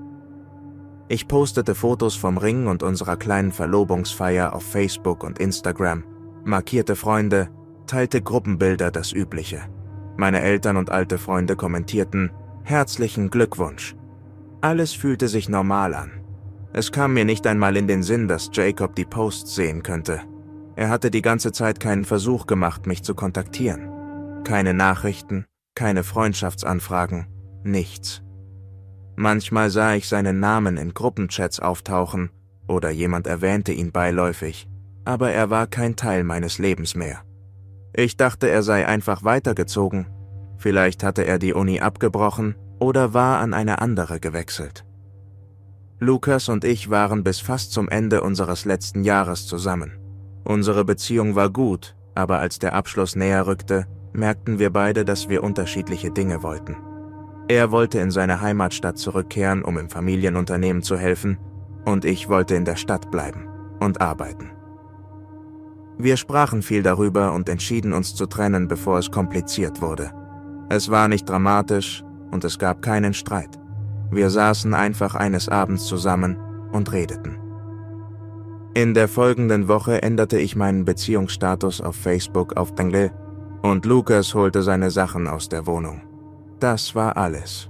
Speaker 1: Ich postete Fotos vom Ring und unserer kleinen Verlobungsfeier auf Facebook und Instagram markierte Freunde, teilte Gruppenbilder, das Übliche. Meine Eltern und alte Freunde kommentierten: »Herzlichen Glückwunsch.« Alles fühlte sich normal an. Es kam mir nicht einmal in den Sinn, dass Jacob die Posts sehen könnte. Er hatte die ganze Zeit keinen Versuch gemacht, mich zu kontaktieren. Keine Nachrichten, keine Freundschaftsanfragen, nichts. Manchmal sah ich seinen Namen in Gruppenchats auftauchen oder jemand erwähnte ihn beiläufig, aber er war kein Teil meines Lebens mehr. Ich dachte, er sei einfach weitergezogen. Vielleicht hatte er die Uni abgebrochen oder war an eine andere gewechselt. Lukas und ich waren bis fast zum Ende unseres letzten Jahres zusammen. Unsere Beziehung war gut, aber als der Abschluss näher rückte, merkten wir beide, dass wir unterschiedliche Dinge wollten. Er wollte in seine Heimatstadt zurückkehren, um im Familienunternehmen zu helfen, und ich wollte in der Stadt bleiben und arbeiten. Wir sprachen viel darüber und entschieden uns zu trennen, bevor es kompliziert wurde. Es war nicht dramatisch und es gab keinen Streit. Wir saßen einfach eines Abends zusammen und redeten. In der folgenden Woche änderte ich meinen Beziehungsstatus auf Facebook auf Bengal und Lukas holte seine Sachen aus der Wohnung. Das war alles.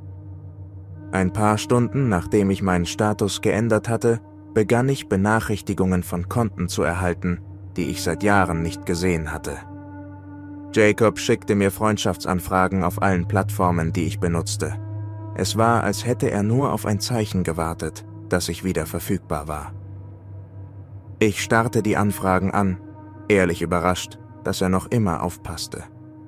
Speaker 1: Ein paar Stunden nachdem ich meinen Status geändert hatte, begann ich Benachrichtigungen von Konten zu erhalten, die ich seit Jahren nicht gesehen hatte. Jacob schickte mir Freundschaftsanfragen auf allen Plattformen, die ich benutzte. Es war, als hätte er nur auf ein Zeichen gewartet, dass ich wieder verfügbar war. Ich starrte die Anfragen an, ehrlich überrascht, dass er noch immer aufpasste.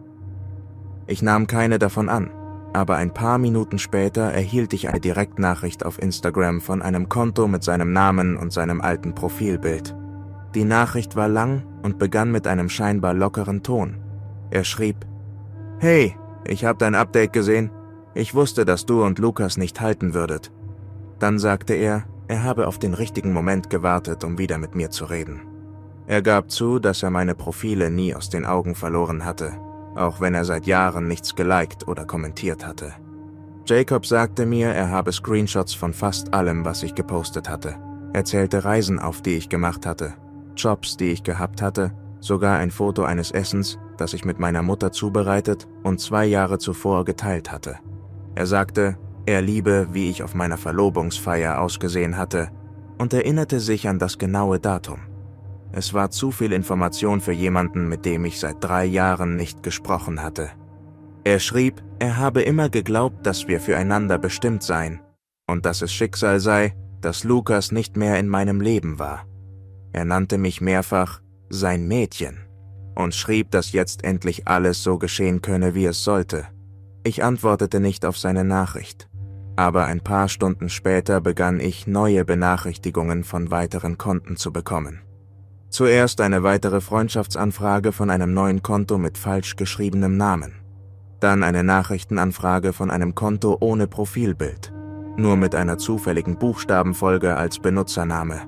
Speaker 1: Ich nahm keine davon an, aber ein paar Minuten später erhielt ich eine Direktnachricht auf Instagram von einem Konto mit seinem Namen und seinem alten Profilbild. Die Nachricht war lang und begann mit einem scheinbar lockeren Ton. Er schrieb: »Hey, ich habe dein Update gesehen. Ich wusste, dass du und Lukas nicht halten würdet.« Dann sagte er habe auf den richtigen Moment gewartet, um wieder mit mir zu reden. Er gab zu, dass er meine Profile nie aus den Augen verloren hatte, auch wenn er seit Jahren nichts geliked oder kommentiert hatte. Jacob sagte mir, er habe Screenshots von fast allem, was ich gepostet hatte. Er zählte Reisen auf, die ich gemacht hatte, Jobs, die ich gehabt hatte, sogar ein Foto eines Essens, das ich mit meiner Mutter zubereitet und 2 Jahre zuvor geteilt hatte. Er sagte, er liebe, wie ich auf meiner Verlobungsfeier ausgesehen hatte und erinnerte sich an das genaue Datum. Es war zu viel Information für jemanden, mit dem ich seit 3 Jahren nicht gesprochen hatte. Er schrieb, er habe immer geglaubt, dass wir füreinander bestimmt seien und dass es Schicksal sei, dass Lukas nicht mehr in meinem Leben war. Er nannte mich mehrfach sein Mädchen und schrieb, dass jetzt endlich alles so geschehen könne, wie es sollte. Ich antwortete nicht auf seine Nachricht, aber ein paar Stunden später begann ich, neue Benachrichtigungen von weiteren Konten zu bekommen. Zuerst eine weitere Freundschaftsanfrage von einem neuen Konto mit falsch geschriebenem Namen. Dann eine Nachrichtenanfrage von einem Konto ohne Profilbild, nur mit einer zufälligen Buchstabenfolge als Benutzername.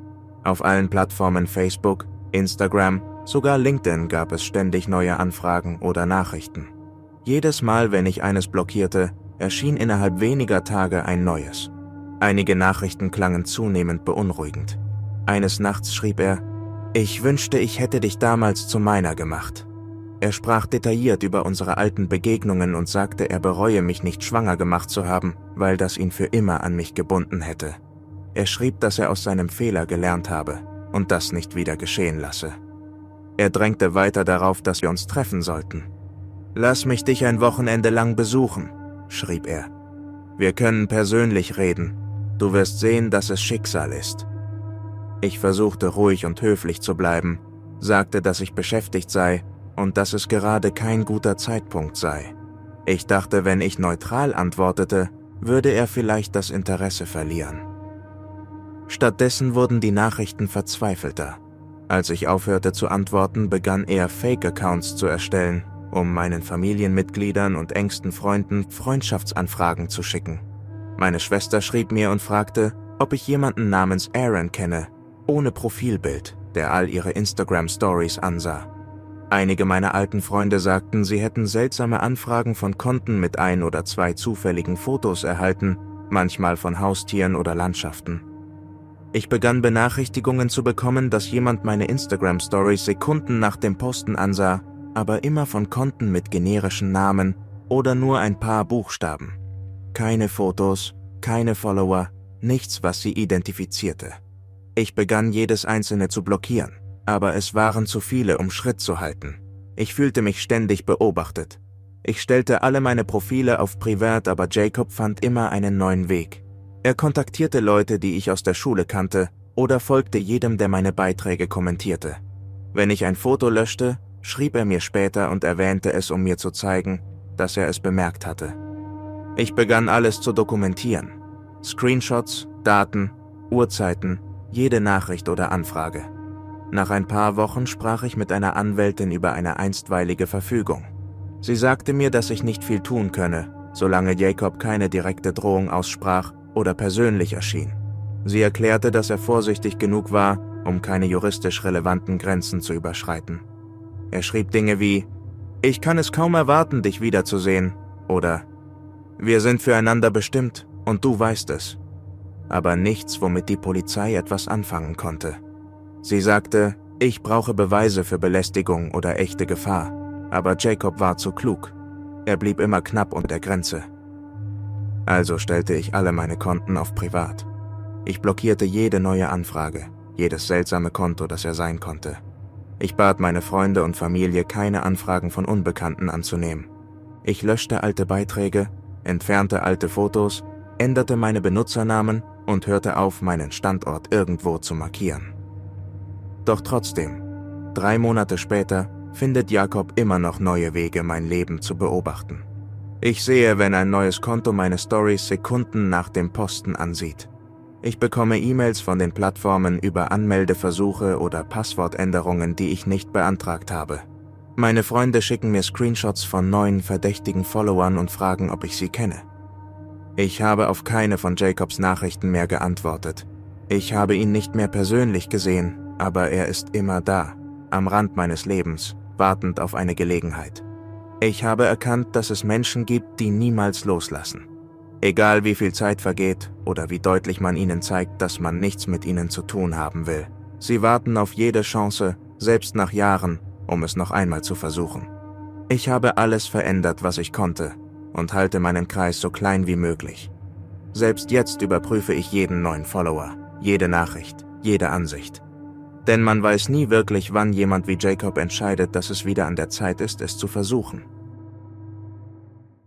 Speaker 1: Auf allen Plattformen Facebook, Instagram, sogar LinkedIn gab es ständig neue Anfragen oder Nachrichten. Jedes Mal, wenn ich eines blockierte, erschien innerhalb weniger Tage ein neues. Einige Nachrichten klangen zunehmend beunruhigend. Eines Nachts schrieb er: »Ich wünschte, ich hätte dich damals zu meiner gemacht.« Er sprach detailliert über unsere alten Begegnungen und sagte, er bereue mich nicht schwanger gemacht zu haben, weil das ihn für immer an mich gebunden hätte. Er schrieb, dass er aus seinem Fehler gelernt habe und das nicht wieder geschehen lasse. Er drängte weiter darauf, dass wir uns treffen sollten. »Lass mich dich ein Wochenende lang besuchen«, schrieb er. »Wir können persönlich reden. Du wirst sehen, dass es Schicksal ist.« Ich versuchte ruhig und höflich zu bleiben, sagte, dass ich beschäftigt sei und dass es gerade kein guter Zeitpunkt sei. Ich dachte, wenn ich neutral antwortete, würde er vielleicht das Interesse verlieren. Stattdessen wurden die Nachrichten verzweifelter. Als ich aufhörte zu antworten, begann er Fake-Accounts zu erstellen, um meinen Familienmitgliedern und engsten Freunden Freundschaftsanfragen zu schicken. Meine Schwester schrieb mir und fragte, ob ich jemanden namens Aaron kenne, ohne Profilbild, der all ihre Instagram-Stories ansah. Einige meiner alten Freunde sagten, sie hätten seltsame Anfragen von Konten mit 1 oder 2 zufälligen Fotos erhalten, manchmal von Haustieren oder Landschaften. Ich begann Benachrichtigungen zu bekommen, dass jemand meine Instagram-Stories Sekunden nach dem Posten ansah, aber immer von Konten mit generischen Namen oder nur ein paar Buchstaben. Keine Fotos, keine Follower, nichts, was sie identifizierte. Ich begann jedes einzelne zu blockieren, aber es waren zu viele, um Schritt zu halten. Ich fühlte mich ständig beobachtet. Ich stellte alle meine Profile auf privat, aber Jacob fand immer einen neuen Weg. Er kontaktierte Leute, die ich aus der Schule kannte, oder folgte jedem, der meine Beiträge kommentierte. Wenn ich ein Foto löschte, schrieb er mir später und erwähnte es, um mir zu zeigen, dass er es bemerkt hatte. Ich begann alles zu dokumentieren. Screenshots, Daten, Uhrzeiten, jede Nachricht oder Anfrage. Nach ein paar Wochen sprach ich mit einer Anwältin über eine einstweilige Verfügung. Sie sagte mir, dass ich nicht viel tun könne, solange Jacob keine direkte Drohung aussprach oder persönlich erschien. Sie erklärte, dass er vorsichtig genug war, um keine juristisch relevanten Grenzen zu überschreiten. Er schrieb Dinge wie: „Ich kann es kaum erwarten, dich wiederzusehen" oder „Wir sind füreinander bestimmt und du weißt es." Aber nichts, womit die Polizei etwas anfangen konnte. Sie sagte, ich brauche Beweise für Belästigung oder echte Gefahr, aber Jacob war zu klug. Er blieb immer knapp unter der Grenze. Also stellte ich alle meine Konten auf privat. Ich blockierte jede neue Anfrage, jedes seltsame Konto, das er sein konnte. Ich bat meine Freunde und Familie, keine Anfragen von Unbekannten anzunehmen. Ich löschte alte Beiträge, entfernte alte Fotos, änderte meine Benutzernamen und hörte auf, meinen Standort irgendwo zu markieren. Doch trotzdem, 3 Monate später, findet Jacob immer noch neue Wege, mein Leben zu beobachten. Ich sehe, wenn ein neues Konto meine Stories Sekunden nach dem Posten ansieht. Ich bekomme E-Mails von den Plattformen über Anmeldeversuche oder Passwortänderungen, die ich nicht beantragt habe. Meine Freunde schicken mir Screenshots von neuen verdächtigen Followern und fragen, ob ich sie kenne. Ich habe auf keine von Jacobs Nachrichten mehr geantwortet. Ich habe ihn nicht mehr persönlich gesehen, aber er ist immer da, am Rand meines Lebens, wartend auf eine Gelegenheit. Ich habe erkannt, dass es Menschen gibt, die niemals loslassen. Egal wie viel Zeit vergeht oder wie deutlich man ihnen zeigt, dass man nichts mit ihnen zu tun haben will. Sie warten auf jede Chance, selbst nach Jahren, um es noch einmal zu versuchen. Ich habe alles verändert, was ich konnte, und halte meinen Kreis so klein wie möglich. Selbst jetzt überprüfe ich jeden neuen Follower, jede Nachricht, jede Ansicht. Denn man weiß nie wirklich, wann jemand wie Jacob entscheidet, dass es wieder an der Zeit ist, es zu versuchen.